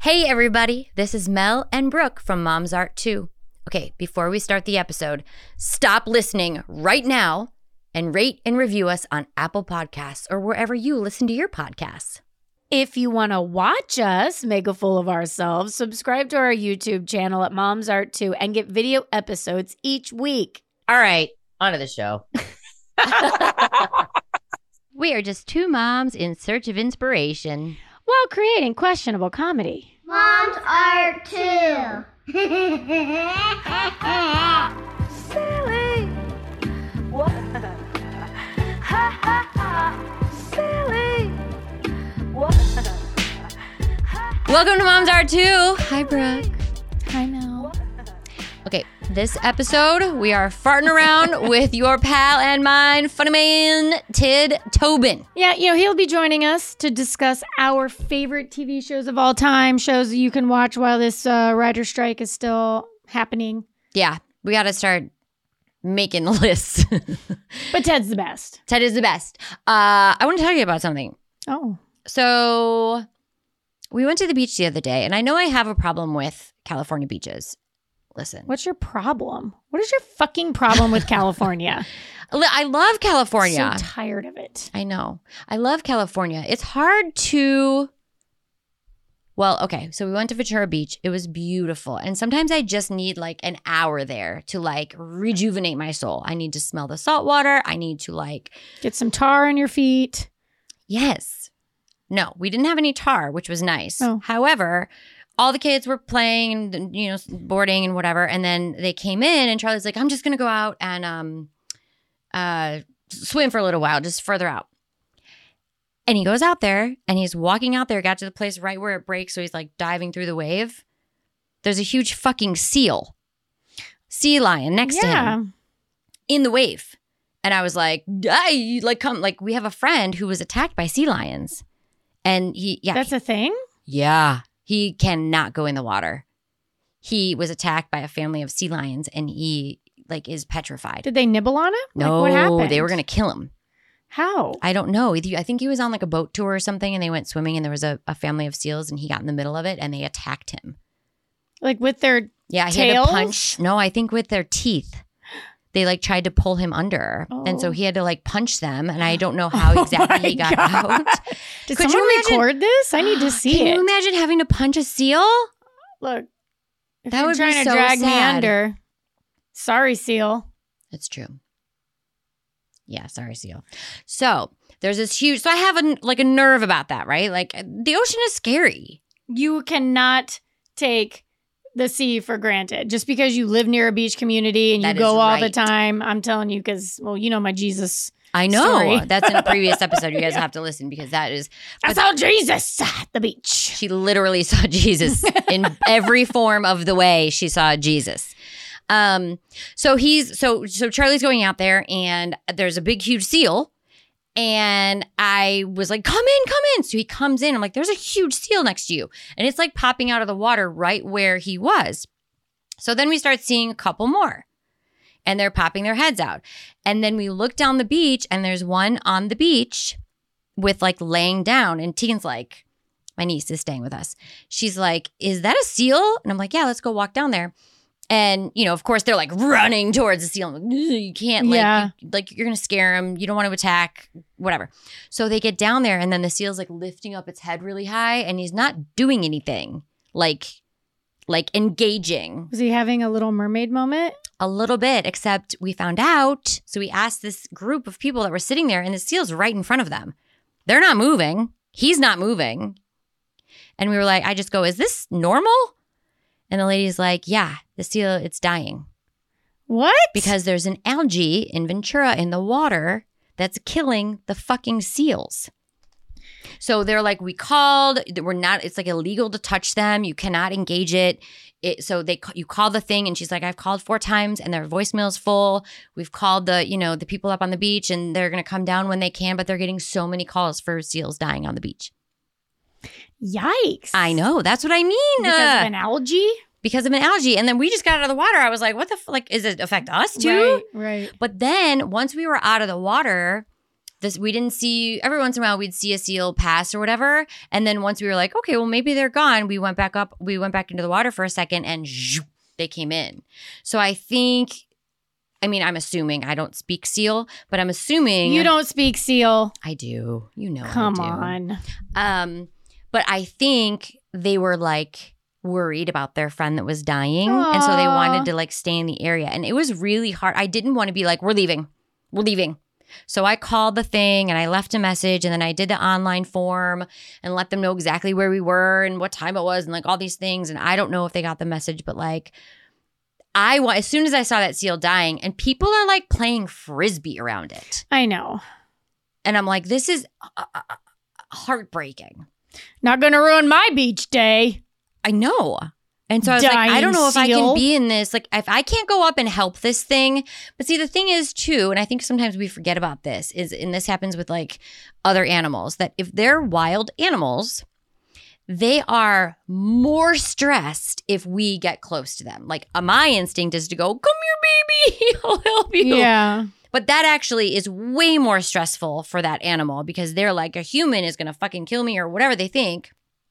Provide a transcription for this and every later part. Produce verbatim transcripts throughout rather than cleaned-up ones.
Hey everybody, this is Mel and Brooke from Mom's Art two. Okay, before we start the episode, stop listening right now and rate and review us on Apple Podcasts or wherever you listen to your podcasts. If you want to watch us make a fool of ourselves, subscribe to our YouTube channel at Mom's Art two and get video episodes each week. All right, on to the show. We are just two moms in search of inspiration while creating questionable comedy. Mom's Art two. Silly. What? Ha ha ha. Silly. What? Welcome to Mom's Art two. Hi, Brooke. Hi, Mel. Okay, this episode, we are farting around with your pal and mine, funny man, Tid Tobin. Yeah, you know, he'll be joining us to discuss our favorite T V shows of all time, shows that you can watch while this uh, writer strike is still happening. Yeah, we got to start making the lists. But Ted's the best. Ted is the best. Uh, I want to tell you about something. Oh. So we went to the beach the other day, and I know I have a problem with California beaches. Listen. What's your problem? What is your fucking problem with California? I love California. So tired of it. I know. I love California. It's hard to... Well, okay. So we went to Ventura Beach. It was beautiful. And sometimes I just need like an hour there to like rejuvenate my soul. I need to smell the salt water. I need to like... Get some tar on your feet. Yes. No, we didn't have any tar, which was nice. Oh. However... all the kids were playing and, you know, boarding and whatever. And then they came in and Charlie's like, I'm just going to go out and um, uh, swim for a little while, just further out. And he goes out there and he's walking out there, got to the place right where it breaks. So he's like diving through the wave. There's a huge fucking seal, sea lion next yeah. to him in the wave. And I was like, I like come like we have a friend who was attacked by sea lions. And he, yeah. That's a thing? Yeah. He cannot go in the water. He was attacked by a family of sea lions and he like is petrified. Did they nibble on him? No, like, what happened? They were going to kill him. How? I don't know. I think he was on like a boat tour or something and they went swimming and there was a, a family of seals and he got in the middle of it and they attacked him. Like with their Yeah, he tails? had to punch. No, I think with their teeth. They like tried to pull him under. Oh. And so he had to like punch them. And I don't know how exactly oh he got God. out. Did Could someone you imagine, record this? I need to see can it. Can you imagine having to punch a seal? Look, if that you're would trying be to so drag sad. me under. Sorry, seal. That's true. Yeah, sorry, seal. So there's this huge, so I have a, like a nerve about that, right? Like the ocean is scary. You cannot take the sea for granted. Just because you live near a beach community and you That go is all right. the time, I'm telling you because, well, you know my Jesus I know. story. That's in a previous episode. You guys yeah. have to listen because that is. I saw Jesus at the beach. She literally saw Jesus in every form of the way she saw Jesus. Um, so he's, so, so Charlie's going out there and there's a big, huge seal. And I was like, come in, come in. So he comes in. I'm like, there's a huge seal next to you. And it's like popping out of the water right where he was. So then we start seeing a couple more. And they're popping their heads out. And then we look down the beach and there's one on the beach with like laying down. And Tegan's like, my niece is staying with us. She's like, is that a seal? And I'm like, yeah, let's go walk down there. And, you know, of course, they're like running towards the seal. Like, you can't, like, yeah. you, like, you're going to scare them. You don't want to attack, whatever. So they get down there and then the seal's like lifting up its head really high and he's not doing anything like, like engaging. Was he having a Little Mermaid moment? A little bit, except we found out. So we asked this group of people that were sitting there and the seal's right in front of them. They're not moving. He's not moving. And we were like, I just go, is this normal? And the lady's like, yeah, the seal, it's dying. What? Because there's an algae in Ventura in the water that's killing the fucking seals. So they're like, we called, we're not, it's like illegal to touch them. You cannot engage it. It so they, you call the thing and she's like, I've called four times and their voicemail's full. We've called the, you know, the people up on the beach and they're going to come down when they can, but they're getting so many calls for seals dying on the beach. Yikes. I know. That's what I mean. Because uh, of an algae? Because of an algae. And then we just got out of the water. I was like, what the, f- like, is it affect us too? Right, right. But then once we were out of the water, this we didn't see every once in a while we'd see a seal pass or whatever. And then once we were like, okay, well maybe they're gone. We went back up, we went back into the water for a second and zhoo, they came in. So I think, I mean, I'm assuming I don't speak seal, but I'm assuming You don't speak seal. I do. You know, Come I do. on. Um, but I think they were like worried about their friend that was dying. Aww. And so they wanted to like stay in the area. And it was really hard. I didn't want to be like, we're leaving. We're leaving. So I called the thing and I left a message and then I did the online form and let them know exactly where we were and what time it was and like all these things. And I don't know if they got the message, but like I wa- as soon as I saw that seal dying and people are like playing frisbee around it. I know. And I'm like, this is uh, uh, heartbreaking. Not going to ruin my beach day. I know. And so I was Dying like, I don't know if I seal. can be in this. Like, if I can't go up and help this thing. But see, the thing is, too, and I think sometimes we forget about this, is, and this happens with like other animals, that if they're wild animals, they are more stressed if we get close to them. Like, uh, my instinct is to go, come here, baby, I'll help you. Yeah. But that actually is way more stressful for that animal because they're like, a human is going to fucking kill me or whatever they think.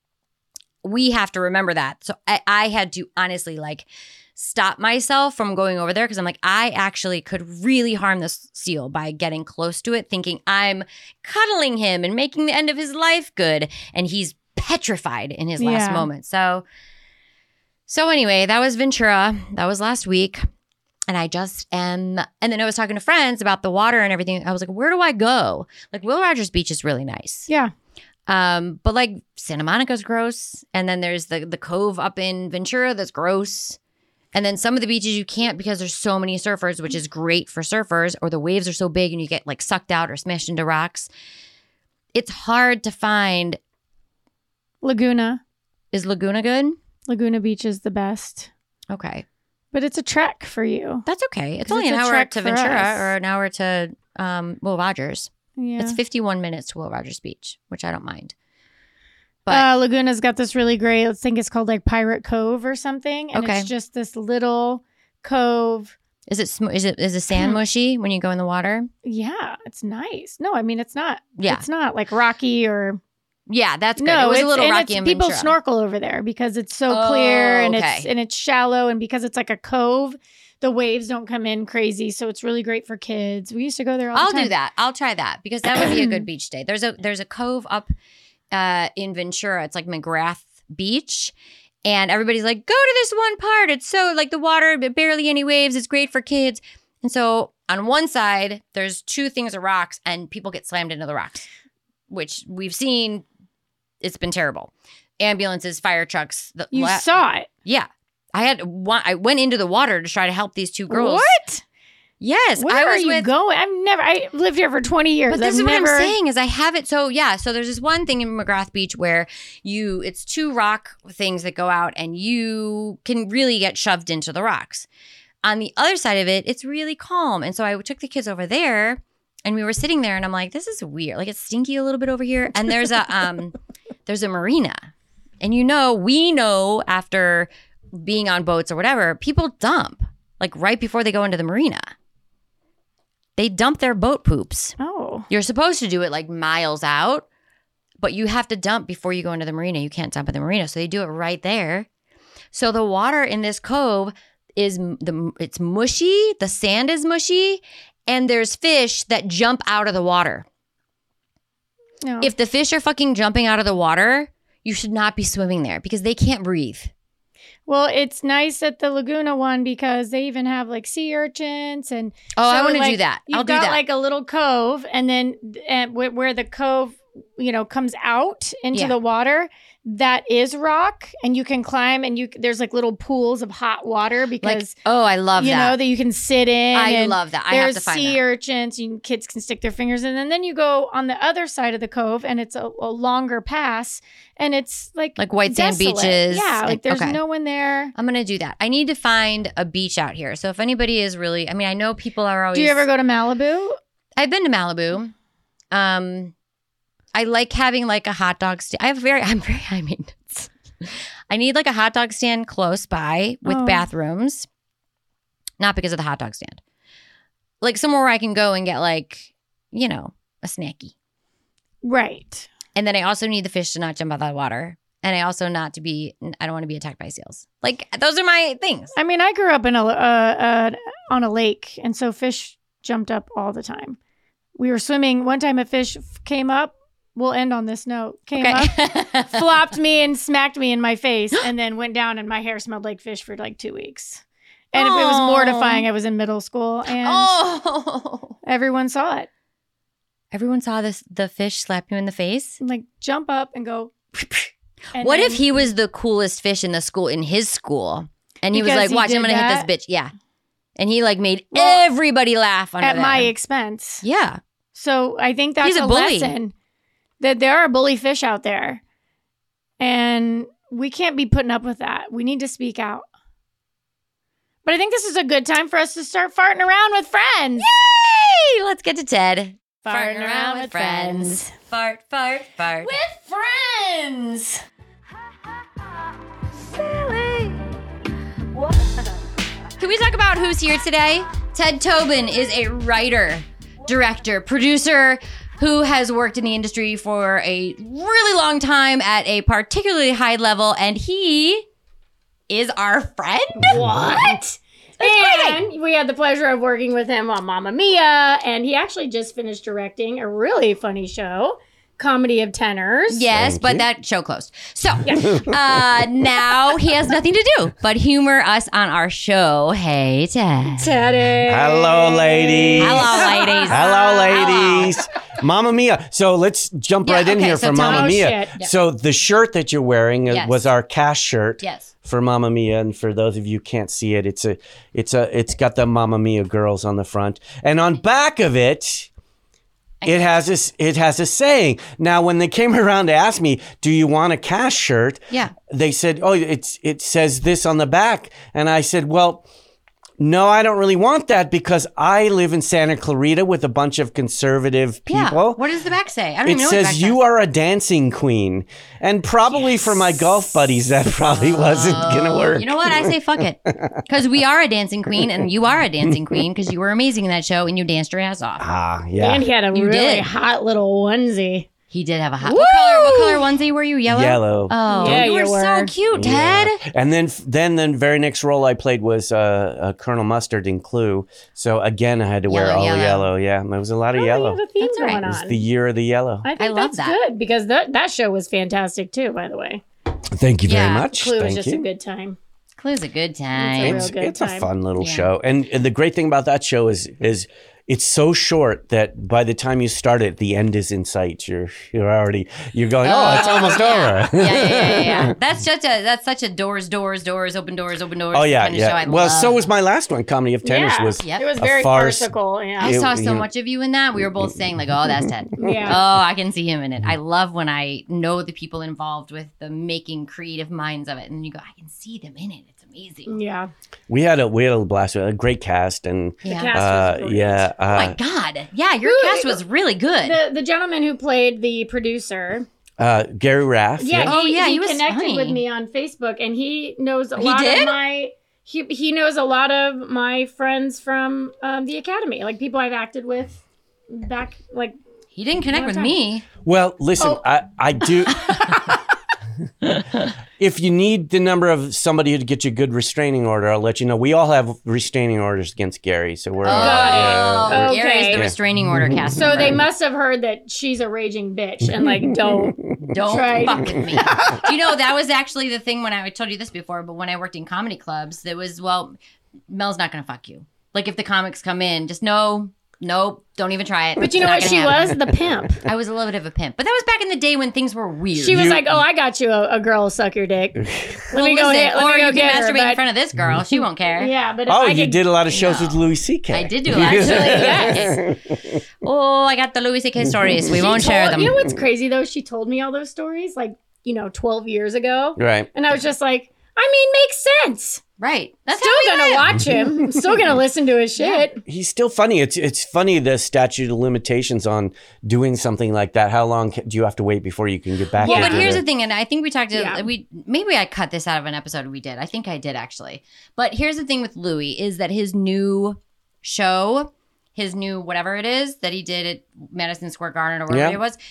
We have to remember that. So I, I had to honestly like stop myself from going over there because I'm like, I actually could really harm this seal by getting close to it, thinking I'm cuddling him and making the end of his life good. And he's petrified in his last Yeah. moment. So, so anyway, that was Ventura. That was last week. And I just am, and then I was talking to friends about the water and everything. I was like, where do I go? Like Will Rogers Beach is really nice. Yeah. Um, but like Santa Monica's gross. And then there's the the cove up in Ventura that's gross. And then some of the beaches you can't because there's so many surfers, which is great for surfers, or the waves are so big and you get like sucked out or smashed into rocks. It's hard to find. Laguna. Is Laguna good? Laguna Beach is the best. Okay. But it's a trek for you. That's okay. It's 'Cause only it's an a hour trek to for Ventura us. or an hour to um, Will Rogers. Yeah. It's fifty-one minutes to Will Rogers Beach, which I don't mind. But uh, Laguna's got this really great, I think it's called like Pirate Cove or something. And Okay. it's just this little cove. is it sm- is it is the sand mushy when you go in the water? Yeah, it's nice. No, I mean, it's not. Yeah. It's not like rocky or. Yeah, that's good. No, it was it's, a little and rocky it's, in people Ventura. snorkel over there because it's so Oh, clear and it's okay. and it's shallow, and because it's like a cove, the waves don't come in crazy, so it's really great for kids. We used to go there all I'll the time. do that. I'll try that because that would be a good beach day. There's a there's a cove up uh, in Ventura. It's like McGrath Beach. And everybody's like, go to this one part. It's so like the water, but barely any waves. It's great for kids. And so on one side, there's two things of rocks and people get slammed into the rocks, which we've seen. It's been terrible. Ambulances, fire trucks. The, You la- saw it. Yeah. I had one. I went into the water to try to help these two girls. What? Yes. Where I was are you with, going? I've never. I lived here for twenty years. But this I've is what never, I'm saying is I have it. So yeah, so there's this one thing in McGrath Beach where you, it's two rock things that go out and you can really get shoved into the rocks. On the other side of it, it's really calm. And so I took the kids over there and we were sitting there and I'm like, this is weird. Like it's stinky a little bit over here. And there's a, um, there's a marina. And you know, we know after being on boats or whatever, people dump like right before they go into the marina. They dump their boat poops. Oh, You're supposed to do it like miles out, but you have to dump before you go into the marina. You can't dump in the marina. So they do it right there. So the water in this cove is the it's mushy, the sand is mushy, and there's fish that jump out of the water. no. If the fish are fucking jumping out of the water, you should not be swimming there because they can't breathe. Well, it's nice at the Laguna one because they even have like sea urchins and. Oh, I so, want to like, do that. You've I'll do got that. like a little cove, and then and wh- where the cove, you know, comes out into Yeah. the water, that is rock, and you can climb, and you there's like little pools of hot water like, because oh, I love you that. know that you can sit in. I and love that. I have There's to find sea that. urchins. You can, kids can stick their fingers in, and then you go on the other side of the cove, and it's a, a longer pass, and it's like Like white sand desolate. beaches. Yeah, like and- there's okay. no one there. I'm going to do that. I need to find a beach out here. So if anybody is really, I mean, I know people are always. Do you ever go to Malibu? I've been to Malibu. Um, I like having like a hot dog stand. I have very, I'm very, I mean, it's, I need like a hot dog stand close by with Oh. bathrooms. Not because of the hot dog stand. Like somewhere where I can go and get like, you know, a snacky. Right. And then I also need the fish to not jump out of the water. And I also not to be, I don't want to be attacked by seals. Like, those are my things. I mean, I grew up in a uh, uh, on a lake, and so fish jumped up all the time. We were swimming. One time a fish f- came up. We'll end on this note. Came Okay. up, flopped me and smacked me in my face, and then went down, and my hair smelled like fish for like two weeks. And it was Oh. mortifying. I was in middle school, and Oh. everyone saw it. Everyone saw this, the fish slap you in the face. Like, jump up and go. and What then- if he was the coolest fish in the school, in his school? And he was Because like, he watch, I'm did going to hit that? this bitch. Yeah. And he like made Well, everybody laugh under at there. my expense? Yeah. So I think that's He's a a, bully. lesson that there are bully fish out there, and we can't be putting up with that. We need to speak out. But I think this is a good time for us to start farting around with friends. Yay! Let's get to Ted. Farting around with friends. Fart, fart, fart. With friends. Can we talk about who's here today? Ted Tobin is a writer, director, producer who has worked in the industry for a really long time at a particularly high level, and he is our friend. What? And we had the pleasure of working with him on Mamma Mia, and he actually just finished directing a really funny show, Comedy of Tenors. Yes, Thank but you. that show closed. So uh, now he has nothing to do but humor us on our show. Hey, Ted. Teddy. Hello, ladies. Hello, ladies. Hello, ladies. Mamma Mia. So let's jump Yeah, right in okay, here so for tell Mamma me- Oh, Mia. shit. Yeah. So the shirt that you're wearing uh, Yes. was our cast shirt. Yes. For Mamma Mia, and for those of you who can't see it, it's a, it's a, it's got the Mamma Mia girls on the front, and on back of it, it has this, it has a saying. Now, when they came around to ask me, "Do you want a cast shirt?" Yeah. they said, "Oh, it's, it says this on the back," and I said, "Well, no, I don't really want that because I live in Santa Clarita with a bunch of conservative people." Yeah. What does the back say? I don't It even know what the back says you says. are a dancing queen, and probably for my golf buddies, that probably wasn't gonna work. You know what? I say fuck it. Because we are a dancing queen and you are a dancing queen because you were amazing in that show and you danced your ass off. Ah, yeah, And he had a You really did. hot little onesie. He did have a hot. What color, what color onesie were you? Yellow? Yellow. Oh, Yeah, you were you so were. cute, Yeah. Ted. And then, then the very next role I played was uh, uh, Colonel Mustard in Clue. So again, I had to wear Yellow, all yellow. yellow. Yeah, there was a lot of Oh, yellow. you have a theme That's all right. going It was on. the year of the yellow. I think I love that's that. good because that that show was fantastic too. By the way, Thank you very Yeah, much. Clue was Thank just you. a good time. Clue's a good It's a time. real It's, good it's a time. fun little Yeah. show, and, and the great thing about that show is is it's so short that by the time you start it, the end is in sight. You're you're already you're going. Oh, it's almost over. yeah, yeah, yeah, yeah, yeah. That's such a that's such a doors, doors, doors, open doors, open doors. Oh yeah, kind of yeah. Show I well, love. so was my last one. Comedy of Tenors Yeah. was Yep. It was a very farce. farcical. Yeah. I It- saw you so know- much of you in that. We were both saying like, "Oh, that's Ted." Yeah. Oh, I can see him in it. I love when I know the people involved with the making creative minds of it, and you go, "I can see them in it." It's amazing. Yeah. We had a we had a blast. A great cast, and Yeah. cast uh, was great. yeah, Oh my uh, God. Yeah, your Who- cast was really good. The the gentleman who played the producer, uh, Gary Raff. yeah, Oh, he, yeah, he, he was connected funny. with me on Facebook, and he knows a He lot did? of my. He he knows a lot of my friends from um, the academy, like people I've acted with back, like He didn't connect Long with time. me. Well, listen, Oh. I I do. If you need the number of somebody to get you a good restraining order, I'll let you know. We all have restraining orders against Gary, so we're. Oh, yeah, we're- Okay. Gary's the Yeah. restraining order cast. so they member. must have heard that she's a raging bitch, and like don't. Don't Right. fuck with me. Do you know that was actually the thing when I, I told you this before, but when I worked in comedy clubs, there was, well, Mel's not going to fuck you. Like if the comics come in, just no, nope, don't even try it. But you know Not what? gonna She happen. was the pimp. I was a little bit of a pimp, but that was back in the day when things were weird. She was You- like, "Oh, I got you a, a girl suck your dick. Let Well, me go listen, hit. Let or me go you can get her." masturbate in But, front of this girl. She won't care. yeah, but if Oh, I you could, did a lot of shows No. with Louis C K. I did do actually. Yes. Oh, I got the Louis C K stories. We She won't share told- them. You know what's crazy though? She told me all those stories like you know twelve years ago, Right. and I was just like, I mean, makes sense. Right. That's Still how we gonna live. watch him. I'm still gonna listen to his shit. He's still funny. It's it's funny the statute of limitations on doing something like that. How long ca- do you have to wait before you can get back? Well, into but here's the- the thing, and I think we talked to Yeah. we maybe I cut this out of an episode we did. I think I did actually. But here's the thing with Louis is that his new show his new whatever it is that he did at Madison Square Garden or whatever Yeah. it was,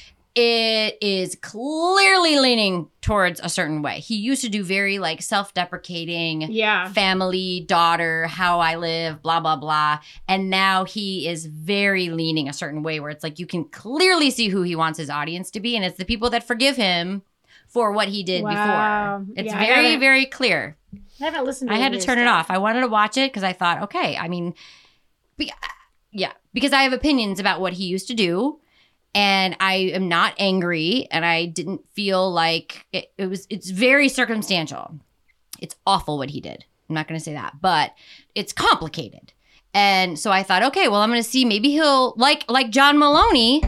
it is clearly leaning towards a certain way. He used to do very like self-deprecating, Yeah. family, daughter, how I live, blah, blah, blah. And now he is very leaning a certain way where it's like you can clearly see who he wants his audience to be. And it's the people that forgive him for what he did Wow. before. It's Yeah, I very, haven't- very clear. I haven't listened to I had any to of turn his it stuff. off. I wanted to watch it because I thought, okay, I mean, be, yeah, because I have opinions about what he used to do. And I am not angry, and I didn't feel like it, it was. It's very circumstantial. It's awful what he did. I'm not going to say that, but it's complicated. And so I thought, okay, well, I'm going to see. Maybe he'll like like John Maloney.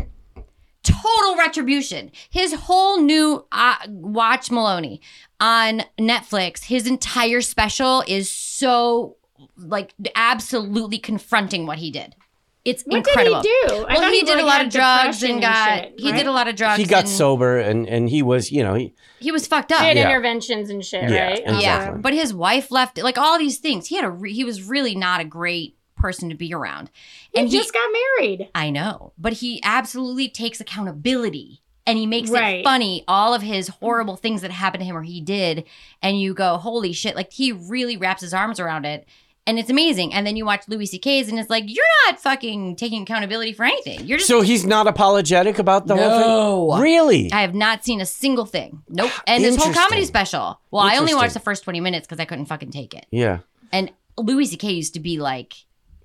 Total retribution. His whole new uh, Watch Maloney on Netflix. His entire special is so like absolutely confronting what he did. It's What incredible. did he do? I Well, thought he did a like, lot had of drugs depression and got. shit, He right? did a lot of drugs. He got and sober and, and he was, you know, he, He was fucked up. He had Yeah. interventions and shit, Yeah, right? exactly. Yeah, but his wife left. Like all these things, he had a. Re- he was really not a great person to be around. And he just got married. I know, but he absolutely takes accountability. And he makes Right. it funny, all of his horrible things that happened to him or he did. And you go, holy shit. Like, he really wraps his arms around it. And it's amazing. And then you watch Louis C K's and it's like, you're not fucking taking accountability for anything. You're just. so he's not apologetic about the whole No. thing? Really? I have not seen a single thing. Nope. And this whole Interesting. comedy special. Well, I only Interesting. watched the first twenty minutes because I couldn't fucking take it. Yeah. And Louis C K used to be like,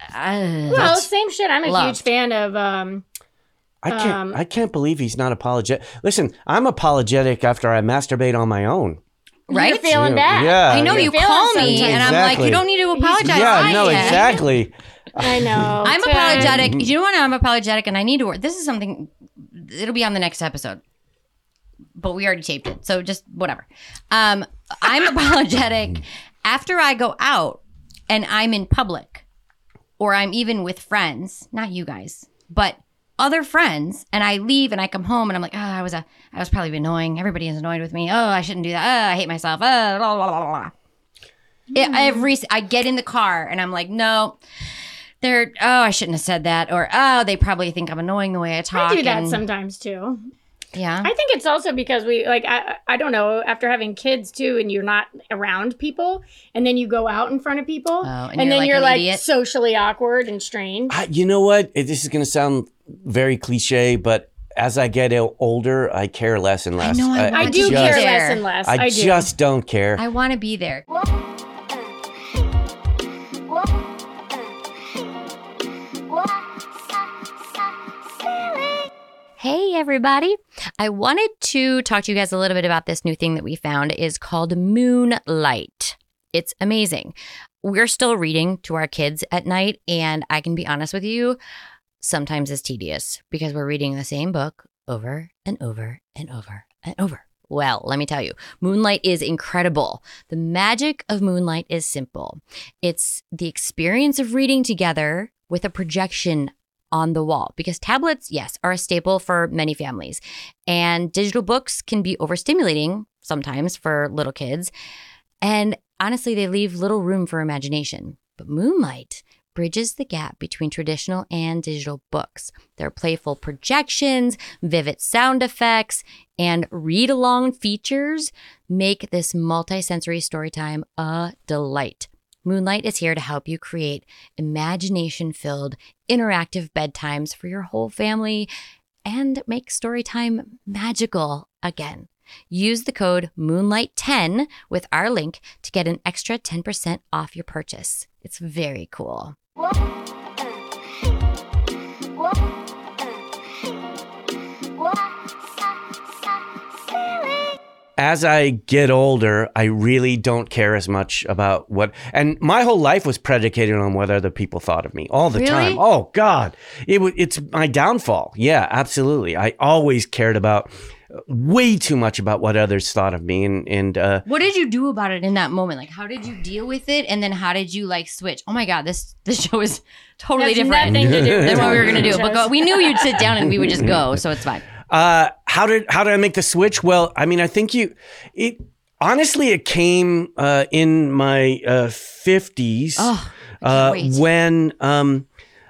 uh, Well, same shit. I'm a loved. huge fan of. um I can't Um, I can't believe he's not apologetic. Listen, I'm apologetic after I masturbate on my own. right? You're feeling Yeah, bad. yeah. I know You're you feeling call me sometimes. and I'm like, Exactly. you don't need to apologize. yeah, Hi, no, Ed. exactly. I know. I'm Ten. apologetic. You know what? I'm apologetic and I need to work. This is something, it'll be on the next episode. But we already taped it. So just whatever. Um, I'm apologetic after I go out and I'm in public or I'm even with friends, not you guys, but other friends, and I leave and I come home and I'm like, oh, I was a, I was probably annoying. Everybody is annoyed with me. Oh, I shouldn't do that. Oh, I hate myself. Oh, blah, blah, blah, blah. It, every I get in the car and I'm like, no, they're. Oh, I shouldn't have said that. Or oh, they probably think I'm annoying the way I talk. I do that and- sometimes too. Yeah. I think it's also because we like I I don't know, after having kids too and you're not around people and then you go out in front of people Oh, and and, you're then like you're an like idiot. socially awkward and strange. I, you know what? It- This is going to sound very cliche, but as I get o- older, I care less and less. know, I I want do to be care there. less and less. I, I, do. just don't care. I want to be there. Hey, everybody. I wanted to talk to you guys a little bit about this new thing that we found is called Moonlight. It's amazing. We're still reading to our kids at night, and I can be honest with you, sometimes it's tedious because we're reading the same book over and over and over and over. Well, let me tell you, Moonlight is incredible. The magic of Moonlight is simple. It's the experience of reading together with a projection on the wall, because tablets, yes, are a staple for many families, and digital books can be overstimulating sometimes for little kids, and honestly, they leave little room for imagination. But Moonlight bridges the gap between traditional and digital books. There are playful projections, vivid sound effects, and read-along features make this multi-sensory storytime a delight. Moonlight is here to help you create imagination-filled, interactive bedtimes for your whole family and make storytime magical again. Use the code Moonlight ten with our link to get an extra ten percent off your purchase. It's very cool. As I get older, I really don't care as much about what. And my whole life was predicated on what other people thought of me all the Really? time. Oh God, it w- it's my downfall. Yeah, absolutely. I always cared about way too much about what others thought of me, and and uh, What did you do about it in that moment? Like, how did you deal with it? And then how did you like switch? Oh my God, this this show is totally That's different nothing to do with than what we were gonna do. shows. But go, we knew you'd sit down and we would just go, so it's fine. Uh, how did how did I make the switch? Well, I mean, I think you it honestly it came uh, in my uh, fifties Oh, I can't uh, wait. when um,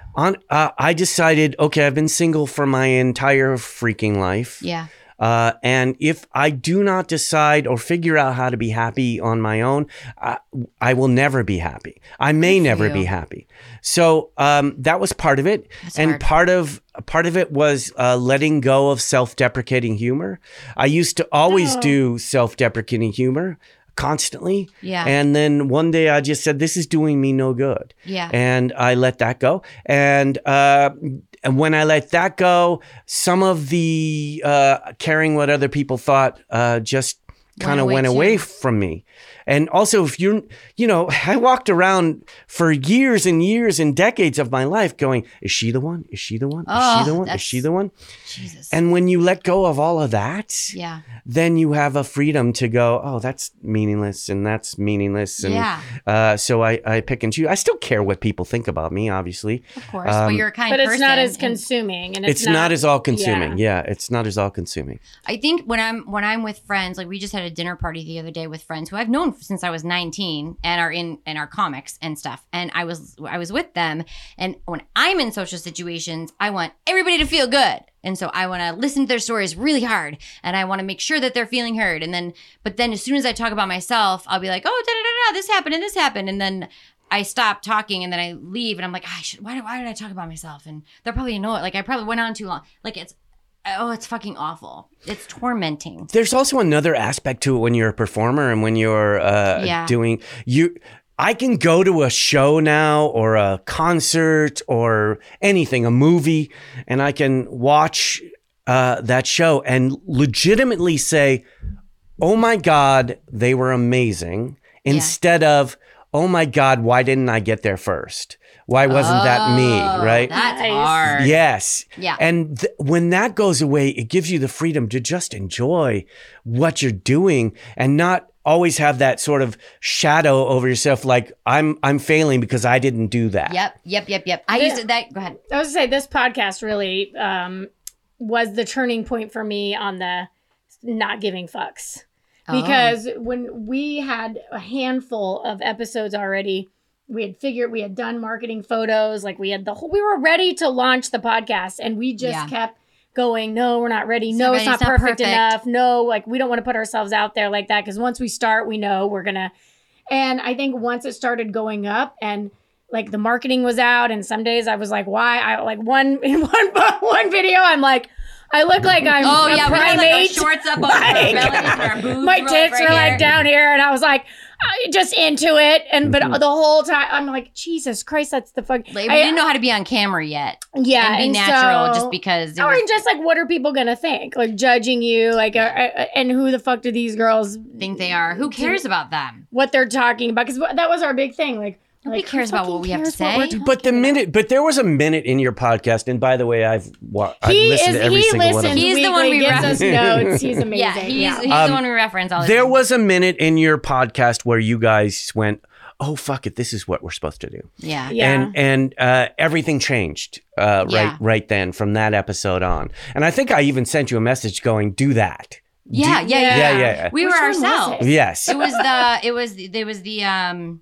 on, uh, I decided, okay, I've been single for my entire freaking life. Yeah. Uh, and if I do not decide or figure out how to be happy on my own, I, I will never be happy. I may Good for never you. be happy. So um, that was part of it, That's and hard. part of part of it was uh, letting go of self-deprecating humor. I used to always Oh. do self-deprecating humor constantly, Yeah. and then one day I just said, "This is doing me no good." Yeah. And I let that go. And uh, and when I let that go, some of the uh, caring what other people thought uh, just kind of away went away too. from me. And also, if you're, you know, I walked around for years and years and decades of my life going, is she the one? Is she the one? Is Oh, she the one? Is that's- she the one? Jesus. And when you let go of all of that, yeah. then you have a freedom to go, oh, that's meaningless and that's meaningless. And Yeah. uh, so I, I pick and choose. I still care what people think about me, obviously. Of course. Um, but you're a kind But person. it's not as and- consuming, and It's, it's, not, as all consuming. Yeah. Yeah. it's not as all consuming. I think when I'm when I'm with friends, like we just had a dinner party the other day with friends who I've known since I was nineteen and are in in our comics and stuff. And I was I was with them, and when I'm in social situations, I want everybody to feel good. And so I want to listen to their stories really hard, and I want to make sure that they're feeling heard. And then, but then as soon as I talk about myself, I'll be like, oh, da da da da, this happened and this happened, and then I stop talking, and then I leave, and I'm like, I should. Why did why did I talk about myself? And they'll probably know it. Like I probably went on too long. Like it's. Oh, it's fucking awful. It's tormenting. There's also another aspect to it when you're a performer and when you're uh, Yeah. doing you. I can go to a show now or a concert or anything, a movie, and I can watch uh, that show and legitimately say, oh my God, they were amazing. Instead of, oh my God, why didn't I get there first? Why wasn't that me? Oh, Right? That's Nice. hard. Yes. Yeah. And th- when that goes away, it gives you the freedom to just enjoy what you're doing and not always have that sort of shadow over yourself like I'm I'm failing because I didn't do that. Yep. Yep. Yep. Yep. I Yeah. used to that. Go ahead. I was to say this podcast really um, was the turning point for me on the not giving fucks. Oh. Because when we had a handful of episodes already, we had figured we had done marketing photos, like we had the whole, we were ready to launch the podcast, and we just Yeah. kept going, no, we're not ready. It's No, not it's ready. not It's not perfect, perfect. enough. No, like we don't want to put ourselves out there like that, because once we start, we know we're gonna. And I think once it started going up and like the marketing was out, and some days I was like, why? I like one in one one video, I'm like, I look like I'm Oh a yeah, we had like our primate. shorts up over Like, our bellies and our boobs. My were up tits right were like here. down here, and I was like, I just into it. And but Mhm. the whole time, I'm like, Jesus Christ, that's the fuck. Like, we I- didn't know how to be on camera yet. yeah, and be and natural so- just because. It Or was, just like, what are people gonna think? Like judging you, like, uh, uh, and who the fuck do these girls think they are. Who cares about them? what they're talking about? Because that was our big thing. Like, Nobody like, cares who about what fucking we have to cares what say. we're talking But the about? minute, but there was a minute in your podcast, and by the way, I've wa- I've He listened is. to every He single one of listens. them. He's the weekly, one we gives reference. us notes. He's amazing. Yeah, he's, yeah. he's Um, the one we reference all the There time. was a minute in your podcast where you guys went, "Oh fuck it, this is what we're supposed to do," Yeah. Yeah. and and uh, everything changed uh, right Yeah. right then from that episode on. And I think I even sent you a message going, "Do that." Yeah, Do- yeah, yeah, yeah, yeah, yeah. We Which were one was ourselves. it? Yes. It was the it was there was the um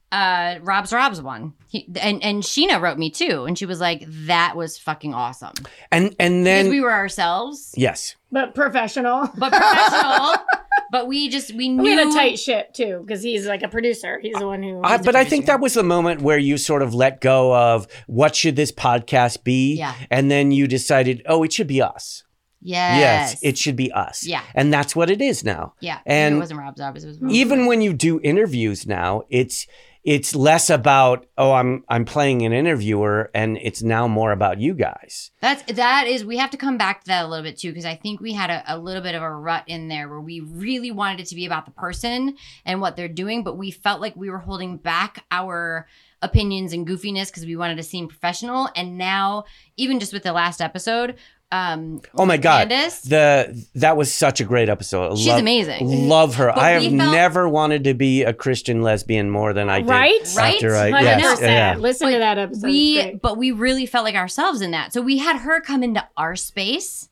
uh Rob's Rob's one. He, and and Sheena wrote me too, and she was like, that was fucking awesome. And and Because then we were ourselves, yes. But professional. but professional. But we just we knew We had a tight ship too, because he's like a producer. He's the one who. I, the but I think producer. that was the moment where you sort of let go of what should this podcast be, Yeah. and then you decided, oh, it should be us. Yes. Yes, it should be us. Yeah. And that's what it is now. Yeah. And it wasn't Rob's Rob's, it was Rob's. Even when you do interviews now, it's it's less about, oh, I'm I'm playing an interviewer, and it's now more about you guys. That's that is we have to come back to that a little bit too, because I think we had a, a little bit of a rut in there where we really wanted it to be about the person and what they're doing, but we felt like we were holding back our opinions and goofiness because we wanted to seem professional. And now, even just with the last episode, um Oh my God. Candace, The that was such a great episode. I she's love- amazing. Love her. But I we have felt- never wanted to be a Christian lesbian more than I did. Right? Right? After I, one hundred yes, percent. yeah. Listen to that episode. It's we great. but we really felt like ourselves in that. So we had her come into our space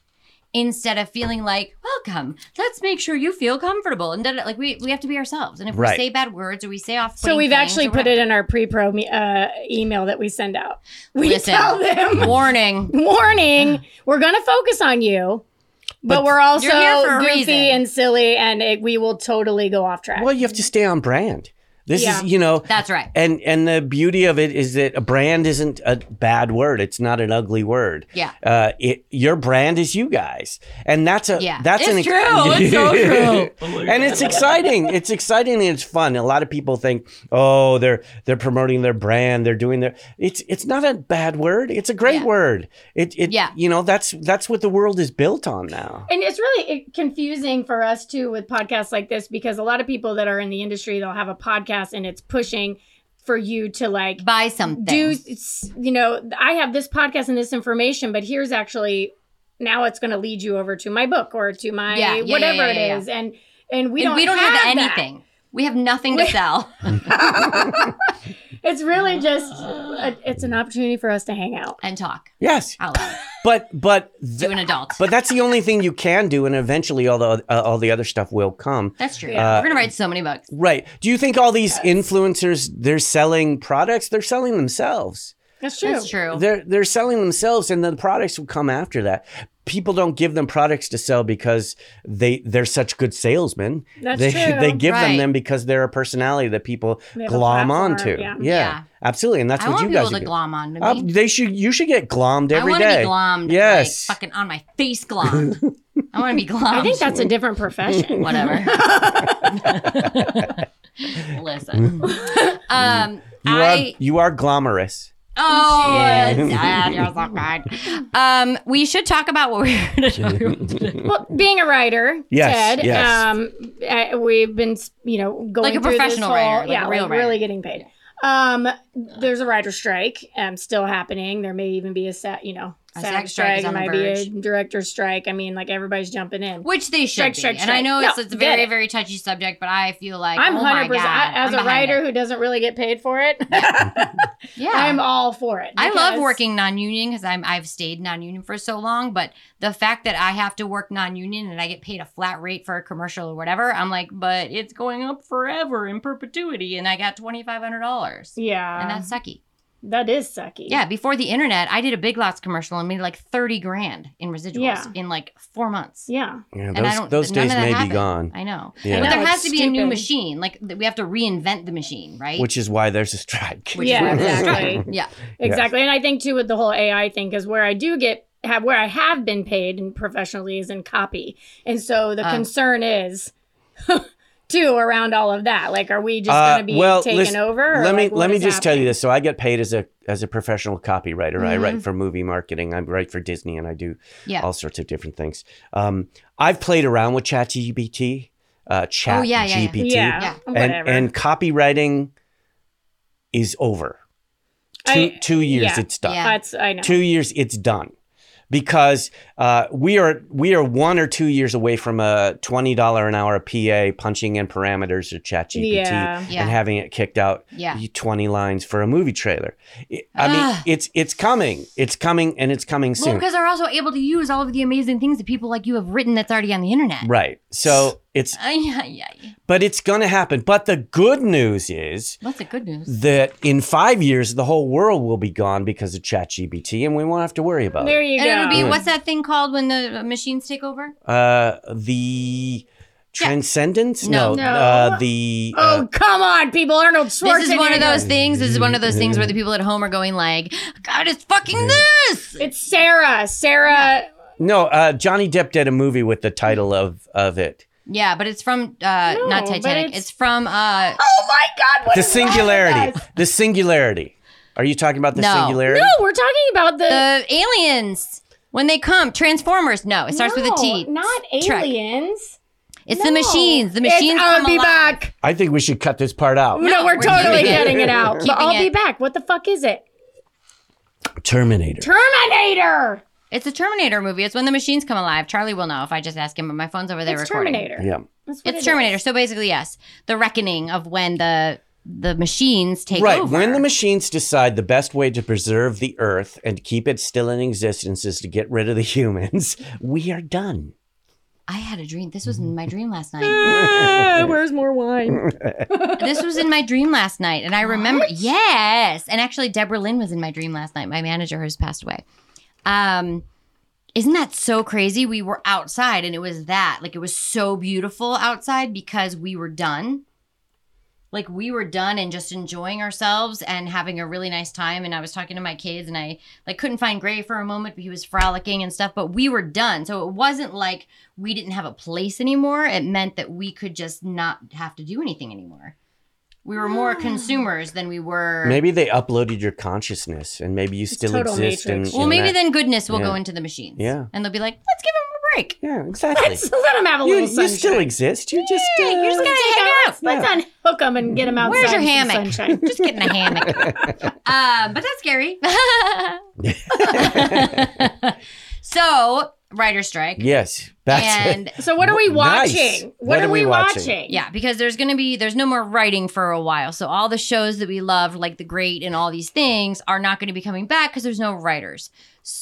instead of feeling like, welcome, let's make sure you feel comfortable. And like we, we have to be ourselves. And if Right. we say bad words or we say off, So we've actually put it in our pre-pro me- uh, email that we send out. We Listen, tell them, warning. warning, we're going to focus on you, but, But we're also you're here for a goofy reason. and silly, and it, we will totally go off track. Well, you have to stay on brand. This Yeah. is, you know, That's right. and and the beauty of it is that a brand isn't a bad word. It's not an ugly word. Yeah. Uh, it, your brand is you guys, and that's a Yeah. that's It's an true. It's so true. and it's exciting. It's exciting and it's fun. A lot of people think, oh, they're they're promoting their brand. They're doing their. It's it's not a bad word. It's a great Yeah. word. It it Yeah. you know that's that's what the world is built on now. And it's really confusing for us too with podcasts like this, because a lot of people that are in the industry, they'll have a podcast and it's pushing for you to like Buy something. do, you know, I have this podcast and this information, but here's actually, now it's going to lead you over to my book or to my Yeah, yeah, whatever yeah, yeah, it yeah. is. And, and we And don't, we don't have, have that. anything. We have nothing to sell. It's really just, a, it's an opportunity for us to hang out. And talk Yes, out loud but but to th- an adult. but that's the only thing you can do, and eventually all the uh, all the other stuff will come. That's true. Yeah. We're gonna write so many books. Right. Do you think all these influencers, they're selling products? They're selling themselves. That's true. That's true. They're they're selling themselves, and the products will come after that. People don't give them products to sell because they they're such good salesmen. That's they true. they give them Right. them because they're a personality that people They have a glom platform, onto. yeah. Yeah. absolutely, and that's I what want you guys people are to doing. glom on to me. Uh, they should. You should get glommed I every want to day. be glommed. Yes. Like, fucking on my face glommed. I want to be glommed. I think that's a different profession. Whatever. Listen. Um, You I. are you are glamorous. Oh, Yes. Dad, you're so kind. Um, we should talk about what we're going to talk about today. Well, being a writer, Yes, Ted, yes. um, uh, we've been, you know, going Like a through this professional whole- writer, like yeah, a real like writer. really getting paid. Um, there's a writer strike, um, still happening. There may even be a set, you know, A SAG SAG strike strike. is It on the might be a verge. director's strike. I mean, like everybody's jumping in. Which they should Strike, be. strike, And I strike. know No, it's, it's a get very, it. very touchy subject, but I feel like, I'm oh one my hundred percent God, as I'm a behind writer it. who doesn't really get paid for it. Yeah. I'm all for it. I love because- working non-union because I'm I've stayed non-union for so long, but the fact that I have to work non-union and I get paid a flat rate for a commercial or whatever, I'm like, but it's going up forever in perpetuity, and I got twenty-five hundred dollars, Yeah, and that's sucky. that is sucky. Yeah, before the internet, I did a Big Lots commercial and made like thirty grand in residuals Yeah. in like four months. yeah. Yeah, And I those don't- those none days of that may happened. be gone. I know, Yeah. but I there know, has it's to be a new stupid. machine. Like th- we have to reinvent the machine, right? Which is why there's a strike. Which Yeah, is why we're exactly. striking. Yeah, Exactly. And I think too with the whole A I thing, because where I do get have where I have been paid and professionally is in copy. And so the Um. concern is too around all of that. Like, are we just Uh, gonna be well, taken listen, over? Or Let me like, what let me is just tell you happening? this. So I get paid as a as a professional copywriter. I Mm-hmm. write for movie marketing. I write for Disney, and I do yeah. all sorts of different things. Um, I've played around with ChatGPT, uh, Chat Oh, yeah, yeah, yeah. G P T, Yeah, Yeah. and whatever. and copywriting is over. Two I- two years, yeah. it's done. Yeah. That's I know. Two years, it's done. Because uh, we are we are one or two years away from a twenty dollar an hour P A punching in parameters of ChatGPT Yeah. Yeah. and having it kicked out Yeah. twenty lines for a movie trailer. It- I mean, Ah. it's it's coming, it's coming, and it's coming Well, soon. because they're also able to use all of the amazing things that people like you have written that's already on the internet. Right. So it's Ay, ay, ay. but it's gonna happen. But the good news is That's the good news. that in five years the whole world will be gone because of ChatGPT, and we won't have to worry about There it. you And it'll be go. what's that thing called when the machines take over? Uh, the Transcendence? No. No. Uh, the uh, Oh, come on, people. Arnold Schwarzenegger. This is one of those things. This is one of those things where the people at home are going like, God, it's fucking this. It's Sarah. Sarah. no. Uh, Johnny Depp did a movie with the title of of it. Yeah, but it's from uh, No, not but Titanic. it's- It's, from uh, Oh my God. What The is wrong with Singularity. us? The Singularity. Are you talking about the No. Singularity? No, we're talking about the. the aliens when they come. Transformers. No, it starts with a No, T. Not Trek. aliens. It's No. the machines. The machines It's, come I'll be alive. back. I think we should cut this part out. No, No, we're, we're totally keeping it. getting it out. But Keeping I'll be it. back. What the fuck is it? Terminator. Terminator. It's a Terminator movie. It's when the machines come alive. Charlie will know if I just ask him, but my phone's over there It's recording. Terminator. Yeah. That's what It's it Terminator. is. So basically, yes, the reckoning of when the the machines take right. over. When the machines decide the best way to preserve the earth and keep it still in existence is to get rid of the humans, we are done. I had a dream. This was in my dream last night. Ah, where's more wine? This was in my dream last night. And I remember, yes. And actually, Deborah Lynn was in my dream last night. My manager has passed away. Um, isn't that so crazy? We were outside and it was that. Like, it was so beautiful outside because we were done. Like, we were done and just enjoying ourselves and having a really nice time. And I was talking to my kids and I, like, couldn't find Gray for a moment, but he was frolicking and stuff. But we were done. So it wasn't like we didn't have a place anymore. It meant that we could just not have to do anything anymore. We were more consumers than we were. Maybe they uploaded your consciousness and maybe you still total exist. In, Matrix. Well, in maybe that- then goodness will Yeah. go into the machines. Yeah. And they'll be like, let's give them a break. Yeah, exactly. Let's let them have a you, little you sunshine. still exist. You just, uh, you just gotta Let's hang take out. Let's, let's unhook them and get them outside. Where's your in some hammock? sunshine. Just get in a hammock. um, but that's scary. So, writer strike. yes. That's And So what are we Nice. watching? What What, are are we we watching? watching? yeah, because there's going to be, there's no more writing for a while. So all the shows that we loved, like The Great and all these things, are not going to be coming back because there's no writers.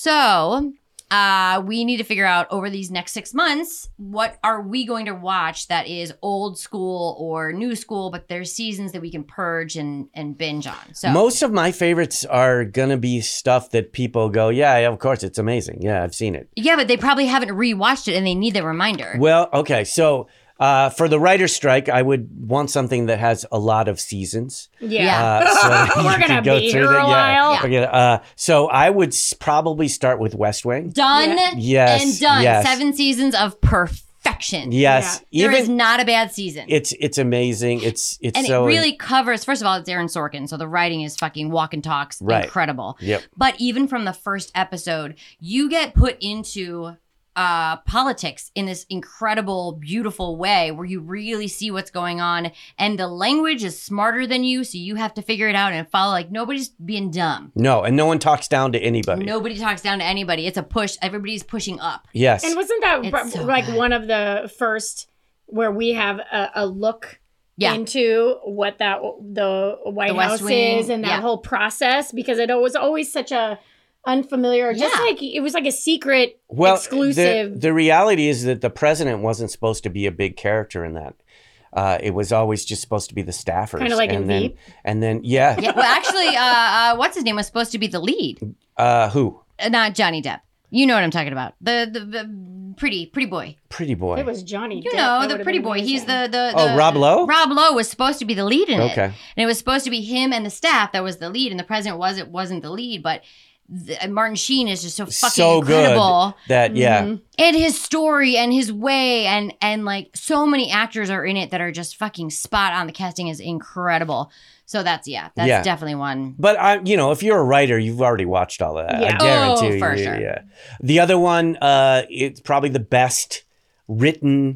So uh, we need to figure out over these next six months, what are we going to watch that is old school or new school, but there's seasons that we can purge and, and binge on. So Most of my favorites are going to be stuff that people go, yeah, yeah, of course, it's amazing. Yeah, I've seen it. yeah, but they probably haven't rewatched it and they need the reminder. Well, okay. So uh, for the writer's strike, I would want something that has a lot of seasons. Yeah. Uh, so that We're you gonna can go be through here that. a while. Yeah. Okay, uh, so I would s- probably start with West Wing. Done Yes, and done. yes. Seven seasons of perfection. Yes, There even is not a bad season. it's it's amazing. It's it's and so it really covers, first of all, it's Aaron Sorkin. So the writing is fucking walk and talks. Right. Incredible. Yep. But even from the first episode, you get put into uh, politics in this incredible, beautiful way where you really see what's going on. And the language is smarter than you. So you have to figure it out and follow. Like, nobody's being dumb. no, and no one talks down to anybody. Nobody talks down to anybody. It's a push. Everybody's pushing up. Yes. And wasn't that It's br- so like good. one of the first where we have a, a look Yeah. into what that the White The West House Wing, is and that yeah. whole process because it was always such a unfamiliar, just Yeah. like it was like a secret, well, exclusive. The, the reality is that the president wasn't supposed to be a big character in that. Uh, it was always just supposed to be the staffers. Kinda like in and then, Veep. And then, yeah. Yeah. Well, actually, uh, uh, what's his name was supposed to be the lead. Uh, who? Uh, not Johnny Depp. You know what I'm talking about. The the, the pretty pretty boy. Pretty boy. it was Johnny. You Depp. know, That the would've pretty been boy. He's amazing. the the, Oh, the- Rob Lowe? Rob Lowe was supposed to be the lead in it. Okay. And it was supposed to be him and the staff that was the lead, and the president was it wasn't the lead, but the, Martin Sheen is just so fucking so incredible. good that, yeah. Mhm. And his story and his way and and like so many actors are in it that are just fucking spot on. The casting is incredible. So that's yeah, that's Yeah. definitely one. But I, you know, if you're a writer, you've already watched all of that. Yeah. I guarantee Oh, you. for yeah, sure. yeah. The other one, uh, it's probably the best written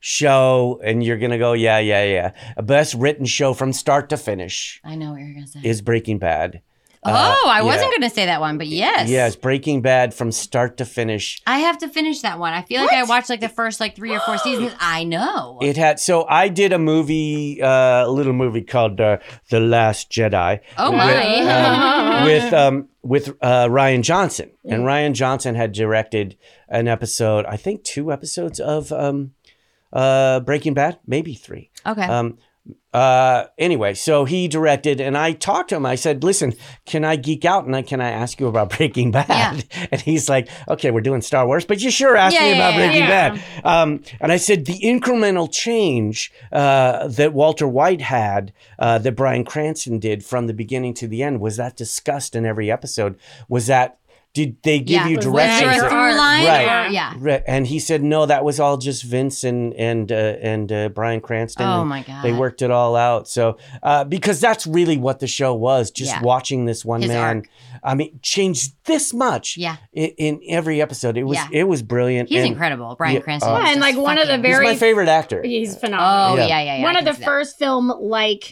show, and you're gonna go, yeah, yeah, yeah. A best written show from start to finish I know what you're gonna say. is Breaking Bad. oh, Uh, I yeah. wasn't gonna say that one, but yes. Yes, Breaking Bad from start to finish. I have to finish that one. I feel like I watched like the first like three or four seasons. I know. It had so I did a movie, uh, a little movie called uh, The Last Jedi. oh with, my. um, with um with uh, Ryan Johnson, and Ryan Johnson had directed an episode, I think two episodes of um uh Breaking Bad, maybe three. okay. Um uh anyway, so he directed, and I talked to him. I said, listen, can I geek out and I can I ask you about Breaking Bad? Yeah. And he's like, okay, we're doing Star Wars, but you sure asked Yeah, me yeah, about yeah, Breaking yeah. Bad. Um and I said the incremental change uh that Walter White had, uh that Bryan Cranston did from the beginning to the end, was that discussed in every episode? Was that did they give yeah. you Was Was directions? there a that- through line? Right. Or- yeah. Right. And he said, no, that was all just Vince and and uh, and uh, Bryan Cranston. Oh and my God. They worked it all out. So uh, because that's really what the show was, just Yeah. watching this one His man. arc. I mean, change this much. Yeah. In, in every episode, it was Yeah. it was brilliant. He's and incredible. Brian Yeah, Cranston. uh, is Yeah, and, just like, one of the fucking- He's very- my favorite actor. He's phenomenal. Oh Yeah. yeah, yeah, yeah. One I of can the see that. first film like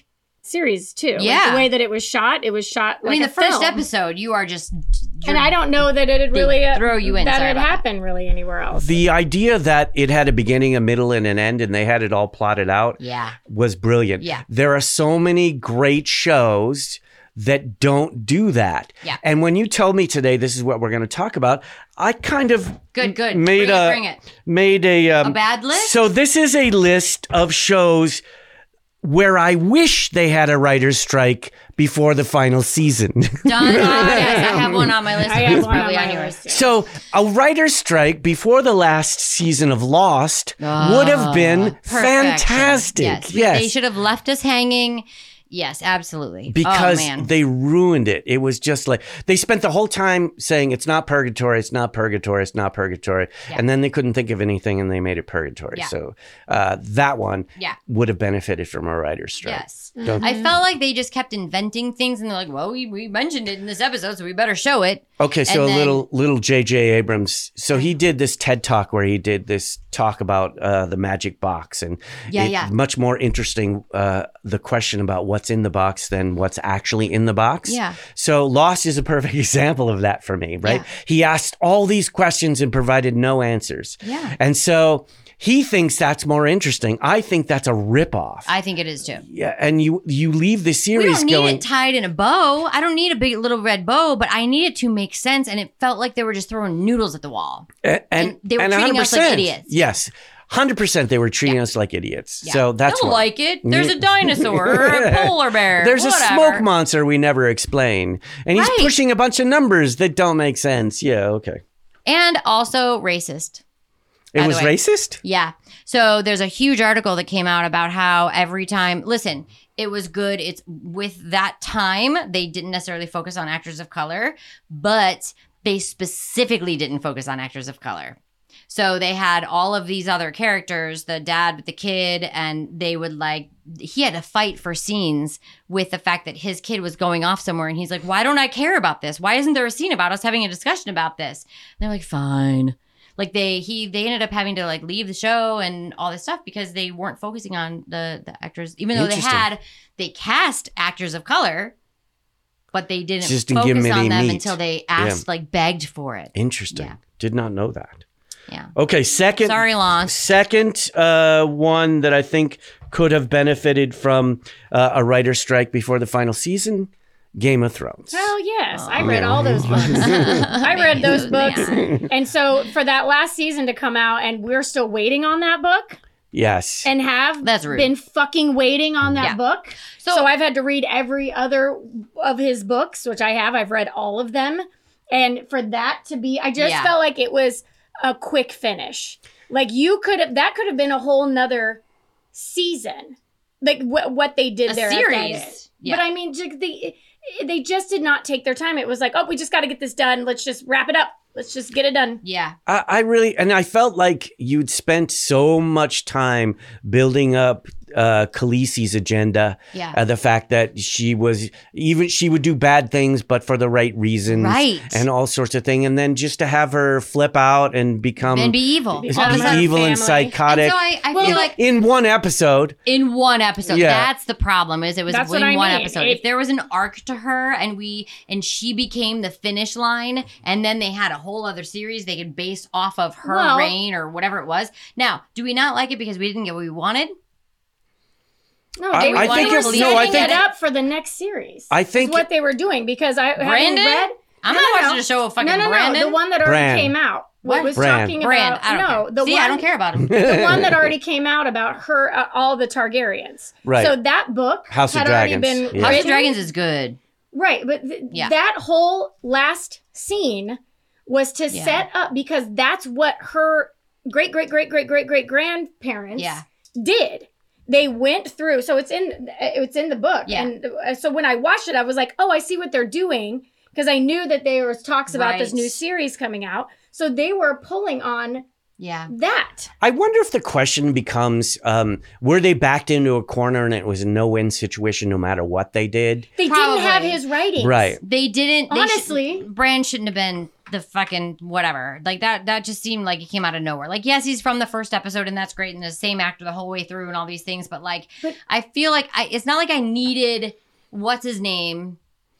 series too. Like, Yeah. the way that it was shot, it was shot like I mean, a the first film. episode, you are just. And I don't know that it had really uh, throw you in. that Sorry had about that. happened really anywhere else. The idea that it had a beginning, a middle, and an end, and they had it all plotted out Yeah. was brilliant. Yeah. There are so many great shows that don't do that. Yeah. And when you told me today this is what we're going to talk about, I kind of Good, good. made Bring it, a bring it. made a um, A bad list? So this is a list of shows where I wish they had a writer's strike before the final season. Done. Yes, I have one on my list. I and have it's one probably on on my yours. list, yeah. So a writer's strike before the last season of Lost would have been Perfection. fantastic. Yes. Yes. They should have left us hanging. Yes, absolutely. Because oh, man. they ruined it. It was just like they spent the whole time saying it's not purgatory, it's not purgatory, it's not purgatory, Yeah. and then they couldn't think of anything and they made it purgatory. Yeah. So uh, that one Yeah. would have benefited from a writer's strike. Yes. Don't- I felt like they just kept inventing things and they're like, well, we, we mentioned it in this episode, so we better show it. Okay, so And a then- little little J J Abrams. So he did this TED talk where he did this talk about uh, the magic box, and Yeah, it- yeah. much more interesting uh, the question about what's in the box than what's actually in the box. Yeah. So Lost is a perfect example of that for me, right? Yeah. He asked all these questions and provided no answers. Yeah. And so he thinks that's more interesting. I think that's a ripoff. I think it is too. yeah, and you you leave the We series don't need going. it tied in a bow. I don't need a big little red bow, but I need it to make sense. And it felt like they were just throwing noodles at the wall. And, And they were and treating us like one hundred percent. idiots. Yes. one hundred percent they were treating us like idiots. Yeah. So that's They'll what- like it. There's Yeah. a dinosaur or a polar bear. There's whatever. a smoke monster we never explain. And he's Right. pushing a bunch of numbers that don't make sense. Yeah, okay. And also racist. It By the was way. racist? Yeah. So there's a huge article that came out about how every time, listen, it was good. It's with that time, they didn't necessarily focus on actors of color, but they specifically didn't focus on actors of color. So they had all of these other characters, the dad with the kid, and they would like, he had to fight for scenes with the fact that his kid was going off somewhere. And he's like, why don't I care about this? Why isn't there a scene about us having a discussion about this? And they're like, fine. Like they he they ended up having to like leave the show and all this stuff because they weren't focusing on the the actors, even though they Interesting. had they cast actors of color, but they didn't Just didn't give focus them on any them meat. until they asked like begged for it. Interesting. Yeah. Did not know that. Yeah. Okay, second Sorry, Lon. second uh, one that I think could have benefited from uh, a writer's strike before the final season, Game of Thrones. Oh yes, I read all those books. I read those books, and so for that last season to come out, and we're still waiting on that book, Yes. and have That's rude. been fucking waiting on that Yeah. book. So- So, I've had to read every other of his books, which I have. I've read all of them, and for that to be, I just Yeah. felt like it was a quick finish. Like you could have, that could have been a whole nother season, like wh- what they did A there. at that series. end. Yeah. But I mean, ju- they they just did not take their time. It was like, oh, we just got to get this done. Let's just wrap it up. Let's just get it done. Yeah. I, I really, and I felt like you'd spent so much time building up uh, Khaleesi's agenda. Yeah. Uh, the fact that she was, even she would do bad things, but for the right reasons. Right. And all sorts of things. And then just to have her flip out and become And be evil. Be is- All of a be sudden. evil and family. psychotic. And so I, I Well, feel like in one episode. in one episode, Yeah. that's the problem. Is it was That's in what I one mean. episode. It- if there was an arc to her, and we and she became the finish line, and then they had a whole other series they could base off of her Well- reign or whatever it was. Now, do we not like it because we didn't get what we wanted? No, I- they, I they think were it's- setting no, I think- it up for the next series. I is think- what they were doing because I having Brandon? read. I'm No, not no, watching no. a show of fucking no, no, Brandon. No, the one that already Bran. came out. What? What was Bran. talking Brand. about? I don't no, care. the See, one I don't care about him. the one that already came out about her, uh, all the Targaryens. Right. So that book House of had already Dragons. been Yeah. House of written. Dragons is good. Right, but th- Yeah. that whole last scene was to Yeah. set up because that's what her great great great great great great grandparents Yeah. did. They went through, so it's in it's in the book, Yeah. and uh, so when I watched it, I was like, oh, I see what they're doing because I knew that there was talks about this Right. new series coming out. So they were pulling on Yeah. That. I wonder if the question becomes, um, were they backed into a corner and it was a no-win situation no matter what they did? They Probably. didn't have his writings. Right. They didn't. They Honestly. should, Bran shouldn't have been the fucking whatever. Like that. That just seemed like it came out of nowhere. Like, yes, he's from the first episode, and that's great, and the same actor the whole way through, and all these things. But like, But- I feel like I. It's not like I needed. What's his name?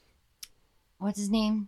What's his name?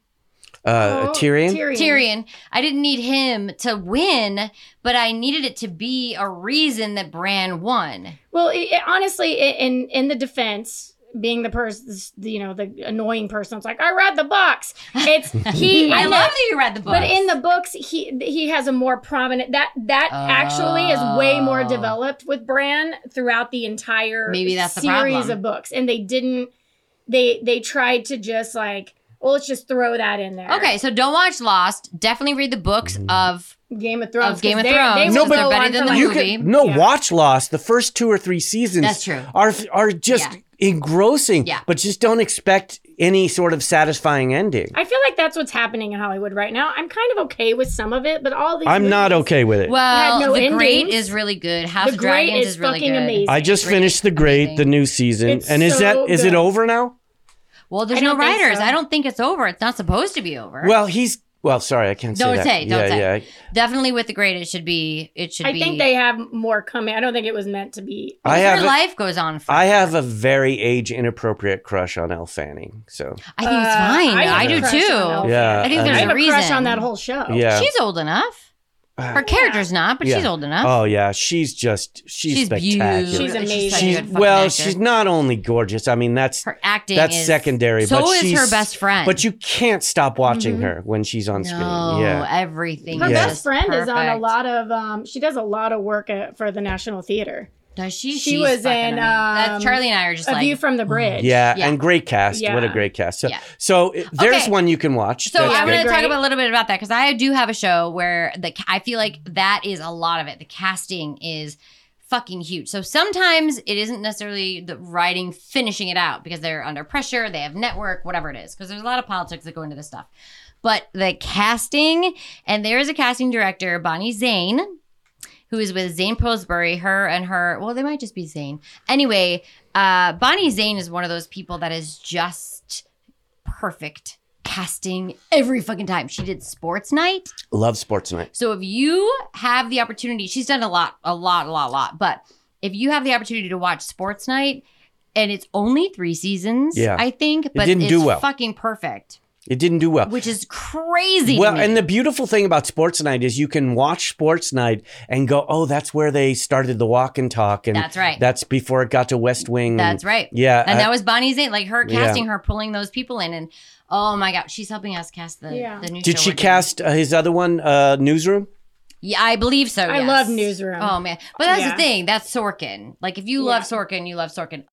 Uh, Oh, Tyrion? Tyrion. Tyrion. I didn't need him to win, but I needed it to be a reason that Bran won. Well, it, it- honestly, i- in in the defense, being the person, you know, the annoying person, it's like I read the books. It's he. I in love the- that you read the book. But in the books, he he has a more prominent that that actually is way more Oh. developed with Bran throughout the entire Maybe that's the series problem. of books, and they didn't. They they tried to just like, well, let's just throw that in there. Okay, so don't watch Lost. Definitely read the books of. Game of Thrones. Of Game 'cause of they- Thrones, They, because will they're go better on than for the like- You movie. can, no, Yeah. watch Lost. The first two or three seasons That's true. are are just Yeah. engrossing, Yeah. but just don't expect any sort of satisfying ending. I feel like that's what's happening in Hollywood right now. I'm kind of okay with some of it, but all these. I'm not movies- okay with it. Well, Had no The Great endings. is really good. House The of Great Dragons is is really fucking good. amazing. I just Great, finished The Great, amazing. the new season. It's and is so that is it good. over now? Well, there's I no don't think writers. so. I don't think it's over. It's not supposed to be over. Well, he's well, sorry, I can't say Don't that. say, don't yeah, say. Yeah. Definitely with The Great, it should be. It should I be. think they have more coming. I don't think it was meant to be. I Her have a, life goes on. Forever. I have a very age inappropriate crush on Elle Fanning. So I think it's Uh, fine. I have I, a do crush too. on Elle Yeah, I think I there's I mean- have a a crush reason. on that whole show. yeah. She's old enough. Her character's not, but Yeah. she's old enough. Oh yeah, she's just she's, she's spectacular. beautiful. She's amazing. such a She's good fucking well, actor. she's not only gorgeous. I mean, that's Her acting. that's is, secondary. So but is she's, her best friend. But you can't stop watching Mhm. her when she's on screen. no, Yeah, everything. Her is Yeah. best just friend is on a perfect. lot of. Um, she does a lot of work at, for the National Theater. Does she? She She's was fucking in, amazing. um, That's Charlie and I are just A like. View from the Bridge. yeah, Yeah. and great cast. What a Yeah. great cast. So, Yeah. so it- there's Okay. one you can watch. So That's I'm good. going to talk Great. about a little bit about that because I do have a show where the I feel like that is a lot of it. The casting is fucking huge. So sometimes it isn't necessarily the writing finishing it out because they're under pressure, they have network, whatever it is. Because there's a lot of politics that go into this stuff. But the casting, and there is a casting director, Bonnie Zane, who is with Zane Pillsbury, her and her, well, they might just be Zane. Anyway, uh, Bonnie Zane is one of those people that is just perfect casting every fucking time. She did Sports Night. Love Sports Night. So if you have the opportunity, she's done a lot, a lot, a lot, a lot. But if you have the opportunity to watch Sports Night, and it's only three seasons, Yeah. I think, but didn't it's do well. fucking perfect, It didn't do well. which is crazy. Well, to me. and the beautiful thing about Sports Night is you can watch Sports Night and go, oh, that's where they started the walk and talk. And That's right. That's before it got to West Wing. That's and- right. Yeah. And I- that was Bonnie Zane, like her Yeah. casting, her pulling those people in, and oh my god, she's helping us cast the Yeah. the new. Did show she we're doing. cast uh, his other one, uh, Newsroom? Yeah, I believe so. I yes. love Newsroom. Oh man, but that's Yeah. the thing. That's Sorkin. Like if you Yeah. love Sorkin, you love Sorkin.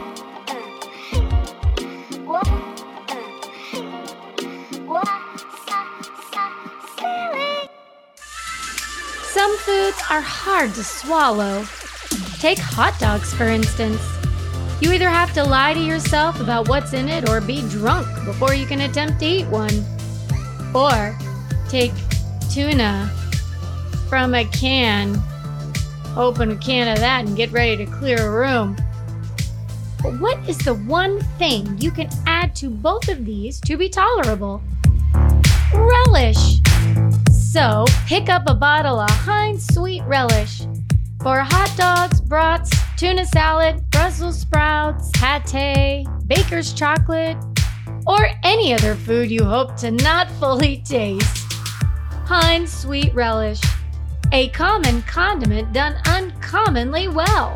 Some foods are hard to swallow. Take hot dogs, for instance. You either have to lie to yourself about what's in it or be drunk before you can attempt to eat one. Or take tuna from a can, open a can of that, and get ready to clear a room. But what is the one thing you can add to both of these to be tolerable? Relish. So, pick up a bottle of Heinz Sweet Relish for hot dogs, brats, tuna salad, Brussels sprouts, pate, baker's chocolate, or any other food you hope to not fully taste. Heinz Sweet Relish, a common condiment done uncommonly well.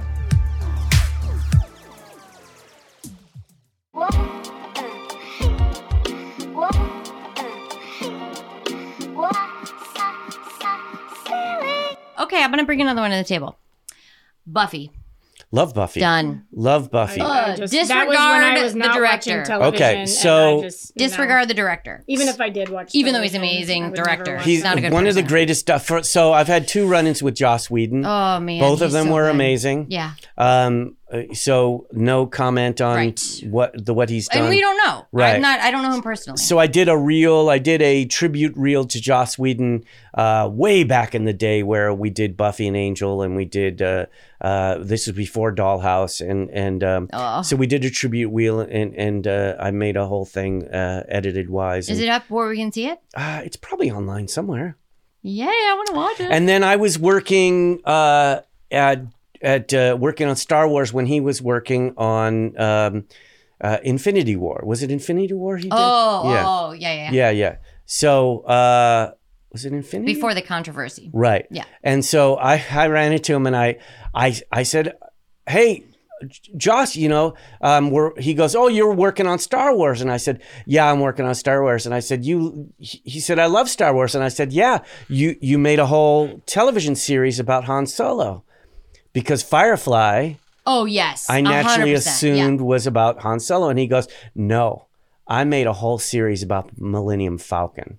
Okay, I'm gonna bring another one to the table. Buffy. Love Buffy. Done. Love Buffy. Uh, I just- disregard that was when I was the not director. watching television, Okay, and so- I just, you know, Disregard the director. even if I did watch, Even though he's television, amazing I would never director. watch He's not a it. good one of the person. greatest stuff. For, so I've had two run-ins with Joss Whedon. Oh man, Both of he's them so were good. amazing. Yeah. Um, uh, so no comment on Right. what the what he's done. And we don't know. Right. I'm not. I don't know him personally. So I did a reel. I did a tribute reel to Joss Whedon uh, way back in the day, where we did Buffy and Angel, and we did. Uh, uh, this was before Dollhouse, and and um, Oh. so we did a tribute reel, and and uh, I made a whole thing uh, edited wise. Is and, it up where we can see it? Uh, it's probably online somewhere. Yeah, I want to watch it. And then I was working uh, at at uh, working on Star Wars when he was working on um, uh, Infinity War. Was it Infinity War? He did. oh, yeah, oh, yeah, yeah. yeah, yeah. So uh, was it Infinity? Before the controversy. Right. Yeah. And so I, I ran into him and I I I said, "Hey, Joss, you know, um, we're," he goes, "Oh, you're working on Star Wars." And I said, "Yeah, I'm working on Star Wars." And I said, "You," he said, "I love Star Wars." And I said, "Yeah, you you made a whole television series about Han Solo." Because Firefly, Oh, yes. I naturally one hundred percent. assumed was about Han Solo. And he goes, "No, I made a whole series about Millennium Falcon."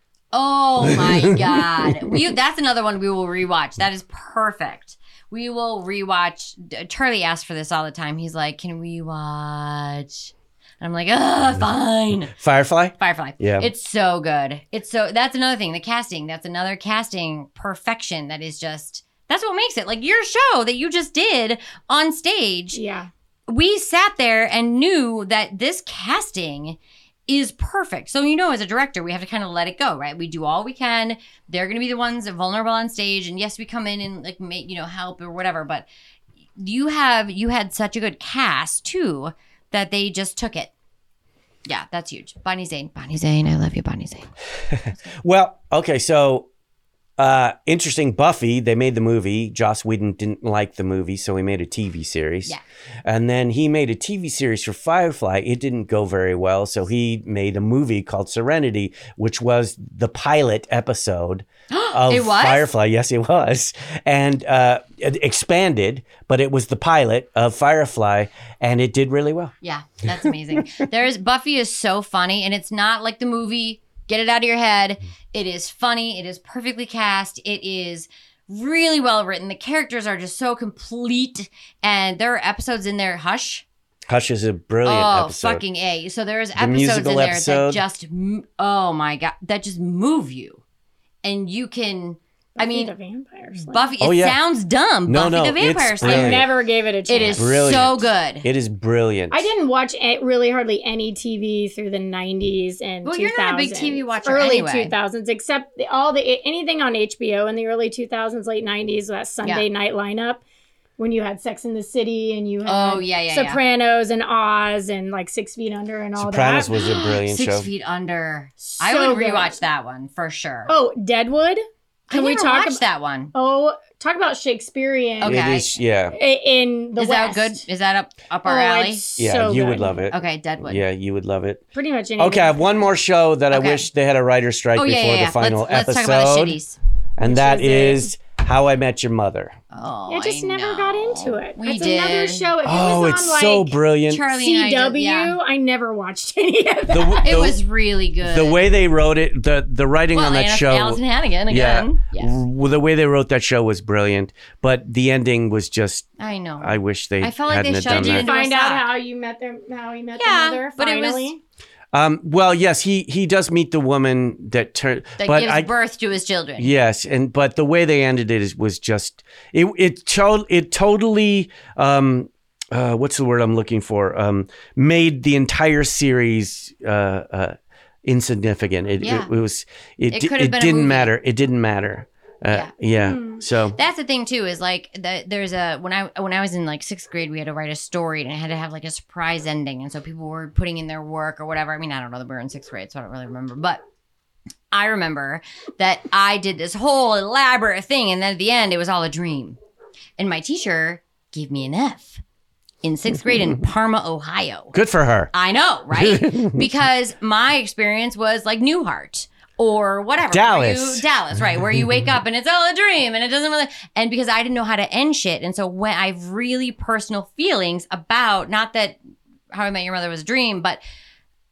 Oh my God. We, that's another one we will rewatch. That is perfect. We will rewatch. Charlie asks for this all the time. He's like, "Can we watch?" And I'm like, "Ah, fine." Firefly? Firefly. Yeah. It's so good. It's so, that's another thing. The casting. That's another casting perfection that is just, that's what makes it. Like your show that you just did on stage. Yeah. We sat there and knew that this casting is perfect. So, you know, as a director, we have to kind of let it go, right? We do all we can. They're going to be the ones that vulnerable on stage. And yes, we come in and like make, you know, help or whatever. But you have, you had such a good cast too, that they just took it. Yeah, that's huge. Bonnie Zane. Bonnie Zane. I love you, Bonnie Zane. Well, okay, so uh, interesting. Buffy, they made the movie. Joss Whedon didn't like the movie, so he made a T V series. Yeah. And then he made a T V series for Firefly. It didn't go very well, so he made a movie called Serenity, which was the pilot episode of It was? Firefly. Yes, it was. And uh, it expanded, but it was the pilot of Firefly, and it did really well. Yeah, that's amazing. There's Buffy is so funny, and it's not like the movie. Get it out of your head. It is funny. It is perfectly cast. It is really well written. The characters are just so complete, and there are episodes in there. Hush. Hush is a brilliant Oh, episode. fucking A. So there's episodes musical in there episode. that just, m- oh my God, that just move you. And you can, I Buffy mean, the Vampire Slayer. Buffy, Oh, it yeah. sounds dumb. No, Buffy no, the Vampire it's Slayer. I brilliant. never gave it a chance. It is Brilliant. so good. It is brilliant. I didn't watch a- really hardly any T V through the nineties and Well, two you're thousands. not a big T V watcher Early anyway. two thousands, except the, all the anything on H B O in the early two thousands, late nineties, that Sunday Yeah. night lineup when you had Sex in the City and you had Oh, yeah, yeah, yeah. Sopranos and Oz and like Six Feet Under and all Sopranos that. was a brilliant Six show. Feet Under. I So would good. rewatch that one for sure. Oh, Deadwood. Can I we never talk watched about that one. Oh, talk about Shakespearean Okay. It is, yeah, i- in the Is West. that good? Is that up up our Oh, alley? it's yeah. so you good. would love it. Okay, Deadwood. Yeah, you would love it. Pretty much anything. Okay, I have one more show that Okay. I wish they had a writer's strike Oh before yeah, yeah, yeah. the final let's, let's episode, talk about the shitties. and Which that is is How I Met Your Mother. Oh, I just I never know. got into it. We it's did. another show. If Oh, it was it's on, like, so brilliant. Charlie and I C W, did- yeah. I never watched any of that. The, It the- was really good. the way they wrote it, the the writing well, on that Anna- show. Allison Hannigan yeah, again. Yes. w- the way they wrote that show was brilliant, but the ending was just. I know. I wish they I felt like hadn't they have shoved done you that. into a Find out sock. how you met them, how he met Yeah, the mother. but it was- Finally, Um, well, yes, he he does meet the woman that turned. that but gives I, birth to his children. Yes, and but the way they ended it is, was just it. It to, it totally. Um, uh, what's the word I'm looking for? Um, made the entire series uh, uh, insignificant. It, Yeah. it, it was. It It di- could have it been a didn't movie. matter. It didn't matter. Uh, yeah. So That's the thing too, is like the, there's a when I when I was in like sixth grade, we had to write a story and it had to have like a surprise ending, and so people were putting in their work or whatever. I mean, I don't know that we were in sixth grade, so I don't really remember, but I remember that I did this whole elaborate thing, and then at the end, it was all a dream, and my teacher gave me an F in sixth grade in Parma, Ohio. good for her. I know, right? Because my experience was like Newhart or whatever. where Dallas. you- Dallas, right. Where you wake up and it's all a dream and it doesn't really. And because I didn't know how to end shit. And so when I have really personal feelings about, not that How I Met Your Mother was a dream, but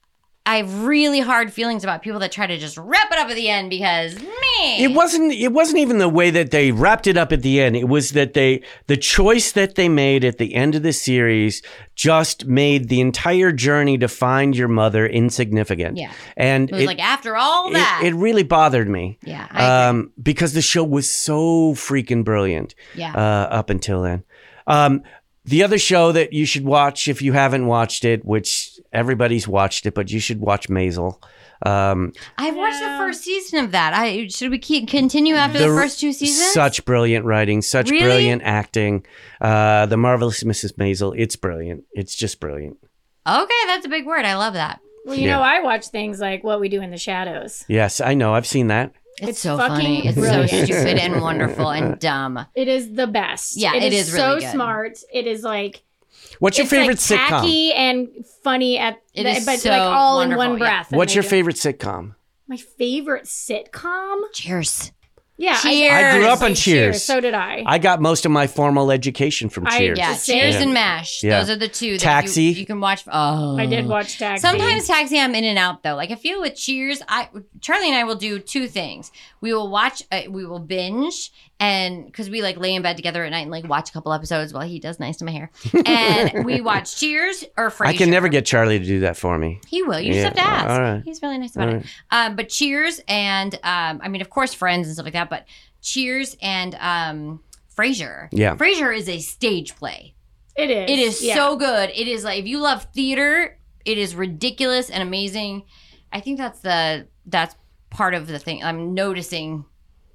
I have really hard feelings about people that try to just wrap it up at the end because me. It wasn't. It wasn't even the way that they wrapped it up at the end. It was that they, the choice that they made at the end of the series, just made the entire journey to find your mother insignificant. Yeah, and it was it, like after all that, it, it really bothered me. Yeah, I agree. um, because the show was so freaking brilliant. Yeah. uh, up until then. Um, the other show that you should watch if you haven't watched it, which everybody's watched it, but you should watch Maisel. Um, I've watched the Yeah. first season of that. I should we keep continue after the, first two seasons? Such brilliant writing, such Really? brilliant acting. Uh, the Marvelous Missus Maisel. It's brilliant. It's just brilliant. Okay, that's a big word. I love that. Well, you Yeah. know, I watch things like What We Do in the Shadows. Yes, I know. I've seen that. It's, It's so fucking funny. It's brilliant. so stupid and wonderful and dumb. It is the best. Yeah, it is so really good. smart. It is like What's your it's favorite like sitcom? tacky and funny at It the, is but so like all in wonderful, one yeah. breath. and What's they your do- favorite sitcom? My favorite sitcom? Cheers. Yeah, Cheers. I grew up say on Cheers. So did I. I got most of my formal education from I- Cheers. Yeah, Just Cheers saying. and MASH. Yeah. Those are the two. That Taxi. You, you can watch. Oh, I did watch Taxi. Sometimes Taxi, I'm in and out though. Like I feel with Cheers, I Charlie and I will do two things. We will watch, uh, we will binge, and because we like lay in bed together at night and like watch a couple episodes while he does nice to my hair, and we watch Cheers or Frasier. I can never get Charlie to do that for me. He will. You Yeah, just have to ask. all right. He's really nice about All it. Um, but Cheers and um, I mean, of course, Friends and stuff like that. But Cheers and um, Frasier. Yeah. Frasier is a stage play. it is. It is Yeah. so good. It is like if you love theater, it is ridiculous and amazing. I think that's the that's part of the thing. I'm noticing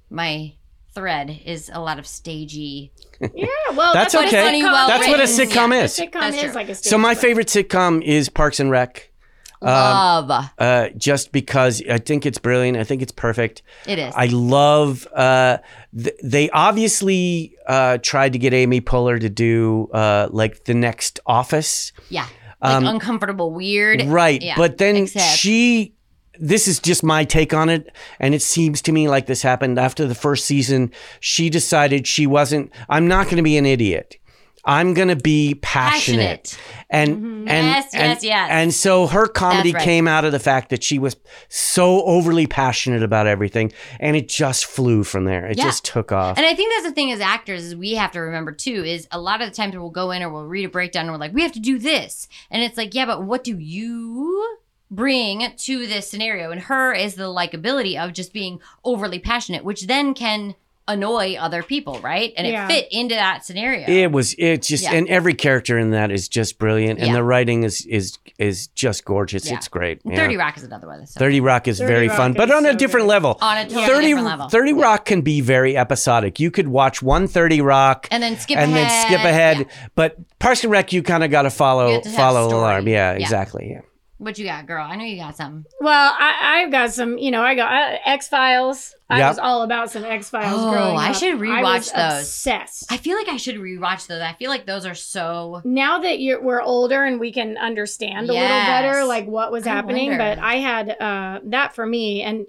my thread is a lot of stagey. Yeah, well, That's that's, okay. What a Funny, sitcom well That's what a written. sitcom Yeah. A is. sitcom That's is true. like a stage So my play. favorite sitcom is Parks and Rec. Um, Love. Uh, just because I think it's brilliant. I think it's perfect. It is. I love. Uh, th- they obviously uh, tried to get Amy Poehler to do uh, like the next Office, yeah. Like um, uncomfortable, weird. right? Yeah. But then Except- she. This is just my take on it, and it seems to me like this happened after the first season. She decided she wasn't. I'm not going to be an idiot. I'm going to be passionate. Passionate. And, Mm-hmm. and Yes, and, yes, yes. And so her comedy That's right. came out of the fact that she was so overly passionate about everything, and it just flew from there. It Yeah. just took off. And I think that's the thing as actors is we have to remember too is a lot of the times we'll go in or we'll read a breakdown and we're like, we have to do this. And it's like, yeah, but what do you bring to this scenario? And her is the likability of just being overly passionate, which then can annoy other people, right? And Yeah. it fit into that scenario. It was it's just Yeah. and every character in that is just brilliant, and Yeah. the writing is is is just gorgeous. Yeah. It's great. And yeah. thirty Rock is another one. So. thirty Rock is thirty very Rock fun, is but on a so different good. level. On a totally thirty, different level. thirty Rock can be very episodic. You could watch one thirty Rock And then skip and ahead. then skip ahead. Yeah. But Parks and Rec, you kind of got to You follow have to have follow story. alarm. Yeah, Yeah. exactly. Yeah. What you got, girl? I know you got something. Well, I, I've got some, you know, I got uh, X Files. I Yep. was all about some X Files Oh, growing I up. should I rewatch was those. Obsessed. I feel like I should rewatch those. I feel like those are so. Now that you're we're older and we can understand a Yes. little better, like what was I happening, wonder. but I had uh, that for me, and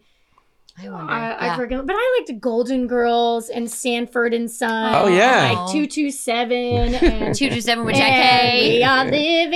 I wonder. I, I Yeah. forget. But I liked Golden Girls and Sanford and Son. Oh, yeah. like two two seven and two two seven with and Jack we K. are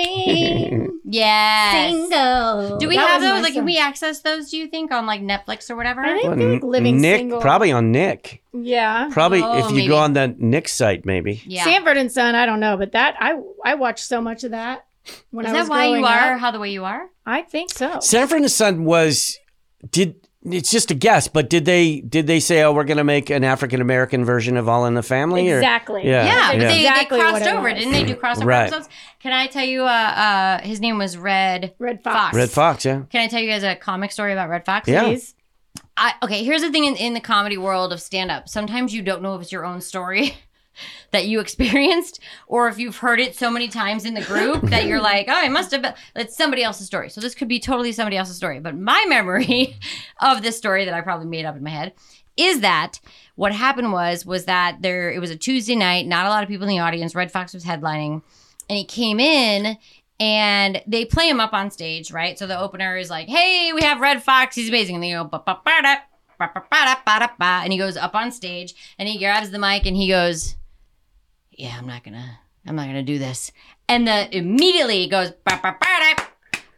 living Yes. single. Do we That have was my those? Like, can song. we access those? Do you think on like Netflix or whatever? I think Well, they're like living Nick, single. probably on Nick. Yeah. Probably Oh, if you maybe. go on the Nick site, maybe. Yeah. Sanford and Son, I don't know, but that I I watched so much of that when Is I that was why you growing are up. how the way you are? I think so. Sanford and Son was did it's just a guess, but did they did they say, oh, we're going to make an African American version of All in the Family? or- Exactly. Yeah. Yeah, but they, Exactly they what crossed it over, was. didn't they? Do crossover Right. episodes? Can I tell you? Uh, uh, his name was Red Red Fox. Fox. Red Fox, yeah. Can I tell you guys a comic story about Red Fox? Yeah. Please. I, okay, here's the thing in, in the comedy world of stand up. Sometimes you don't know if it's your own story that you experienced or if you've heard it so many times in the group that you're like, oh, it must have been, it's somebody else's story. So this could be totally somebody else's story. But my memory of this story that I probably made up in my head is that what happened was, was that there, it was a Tuesday night, not a lot of people in the audience. Red Fox was headlining and he came in and they play him up on stage, right? So the opener is like, hey, we have Red Fox. He's amazing. And they go, ba-ba-ba-da, ba-ba-ba-da, ba-da-ba. And he goes up on stage and he grabs the mic and he goes, yeah, I'm not gonna, I'm not gonna do this. And the immediately it goes, ba-ba-ba-da,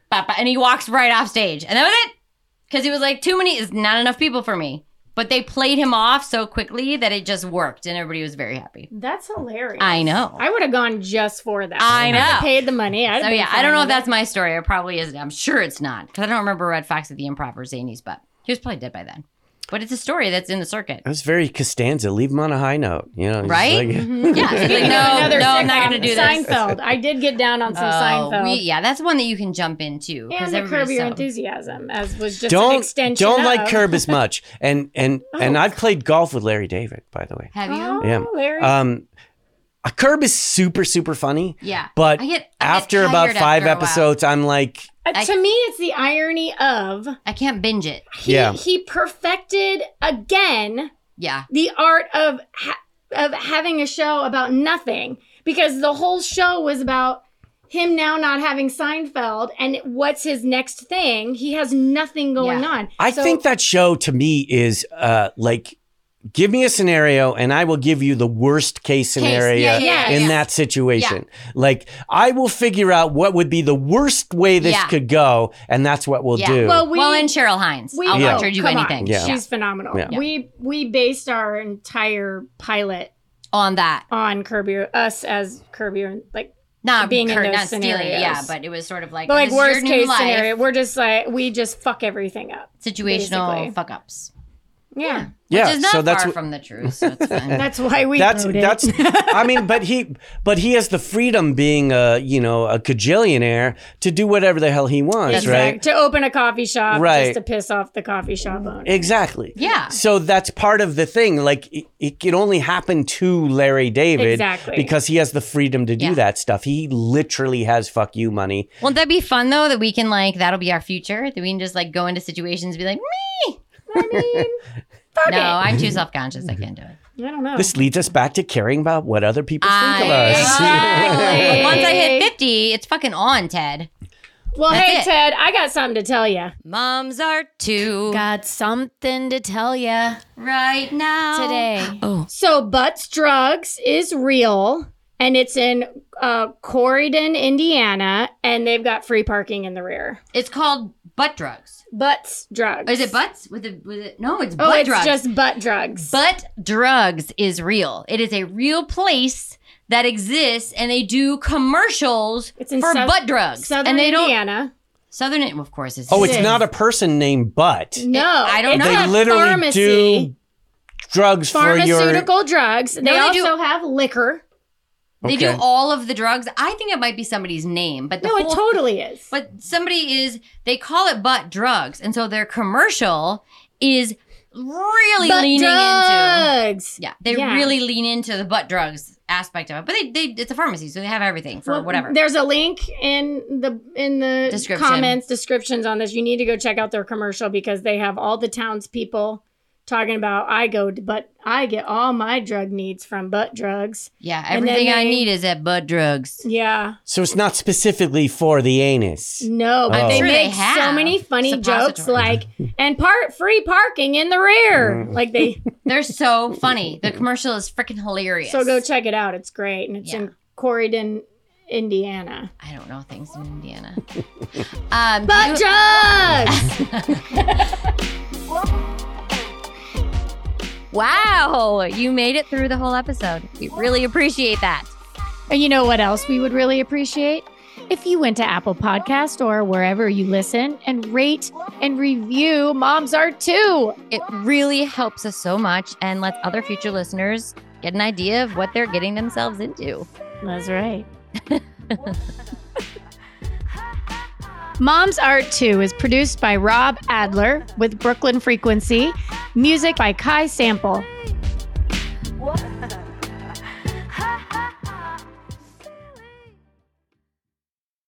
bah, bah, and he walks right off stage. And that was it. Because he was like, too many, is not enough people for me. But they played him off so quickly that it just worked, and everybody was very happy. That's hilarious. I know. I would have gone just for that. I know. I paid the money. I'd So yeah, I don't know if that's my story. It probably isn't. I'm sure it's not. Because I don't remember Red Fox at the Improv or Zanies, but he was probably dead by then. But it's a story that's in the circuit. That was very Costanza. Leave him on a high note. You know, he's Right? like- Mm-hmm. Yeah. Like, no, Another no, I'm not sitcom, going to do this. Seinfeld. I did get down on some Oh, Seinfeld. we, yeah, that's one that you can jump into. 'cause and the Curb everybody's Your so- Enthusiasm, as was just an don't extension don't of. like Curb as much. And and and I've played golf with Larry David, by the way. Have you? Oh, Yeah. Larry. Um, a Curb is super super funny. Yeah. But I get- I get after about tired five after a while. episodes, I'm like, Uh, I- to me, it's the irony of I can't binge it. he, Yeah. he perfected again Yeah. the art of ha- of having a show about nothing, because the whole show was about him now not having Seinfeld and what's his next thing. He has nothing going Yeah. on. I So- think that show to me is uh like, give me a scenario and I will give you the worst case scenario yeah, yeah, in yeah. that situation. Like, I will figure out what would be the worst way this Yeah. could go, and that's what we'll Yeah. do. Well, we well, and Cheryl Hines. we I'll Yeah. watch her do come on. anything. Yeah. She's phenomenal. Yeah. We we based our entire pilot On that. on Curb Your us as Curb Your like Not being in Kurt, those not stealing. scenarios. Yeah, but it was sort of like, but like this is your worst new case life. scenario. We're just like we just fuck everything up. Situational basically. fuck ups. Yeah. yeah, Which is not so that's far what, from the truth, so it's fine. That's why we that's wrote it. that's I mean, but he but he has the freedom, being a you know a cajillionaire, to do whatever the hell he wants, Exact- right? To open a coffee shop Right. just to piss off the coffee shop owner. Exactly. Yeah. So that's part of the thing. Like, it, it can only happen to Larry David Exactly. because he has the freedom to do Yeah. that stuff. He literally has fuck you money. Won't that be fun though? That we can like that'll be our future. That we can just like go into situations and be like, me. I mean, fuck No, it. I'm too self conscious. I can't do it. I don't know. This leads us back to caring about what other people think of I- us. Exactly. Once I hit fifty, it's fucking on, Ted. well, That's hey, it. Ted, I got something to tell you. Moms are too Got something to tell ya right now today. Oh, So, Butts Drugs is real, and it's in uh, Corydon, Indiana, and they've got free parking in the rear. it's called butt drugs. Butts Drugs. Or is it butts? With it? With it? No, it's Oh, butt it's drugs. just butt drugs. Butt Drugs is real. It is a real place that exists, and they do commercials It's in for South- butt drugs. Southern and they don't Indiana. Southern, of course, it's Oh, it's It is. not a person named Butt. No, I don't it's know. They a literally pharmacy. do drugs for your. Pharmaceutical drugs. They they also do- have liquor. They do Okay. all of the drugs. I think it might be somebody's name, but the No, it whole, totally is. But somebody is. They call it butt drugs, and so their commercial is really Butt leaning into. drugs. Yeah, they Yeah. really lean into the butt drugs aspect of it. But they, they it's a pharmacy, so they have everything for Well, whatever. There's a link in the in the Description. comments descriptions on this. You need to go check out their commercial because they have all the townspeople talking about I go to but I get all my drug needs from butt drugs. Yeah, And then everything I they- need is at butt drugs. Yeah. So it's not specifically for the anus. No, but I'm they sure they make so have many funny jokes suppository. like and part free parking in the rear. Like they They're so funny. The commercial is freaking hilarious. so go check it out. It's great. And it's Yeah. in Corydon, Indiana. I don't know things in Indiana. um, Butt you- drugs! wow, you made it through the whole episode. We really appreciate that. And you know what else we would really appreciate? If you went to Apple Podcast or wherever you listen and rate and review Moms Art Too. It really helps us so much and lets other future listeners get an idea of what they're getting themselves into. That's right. Moms Art Too is produced by Rob Adler with Brooklyn Frequency, music by Kai Sample.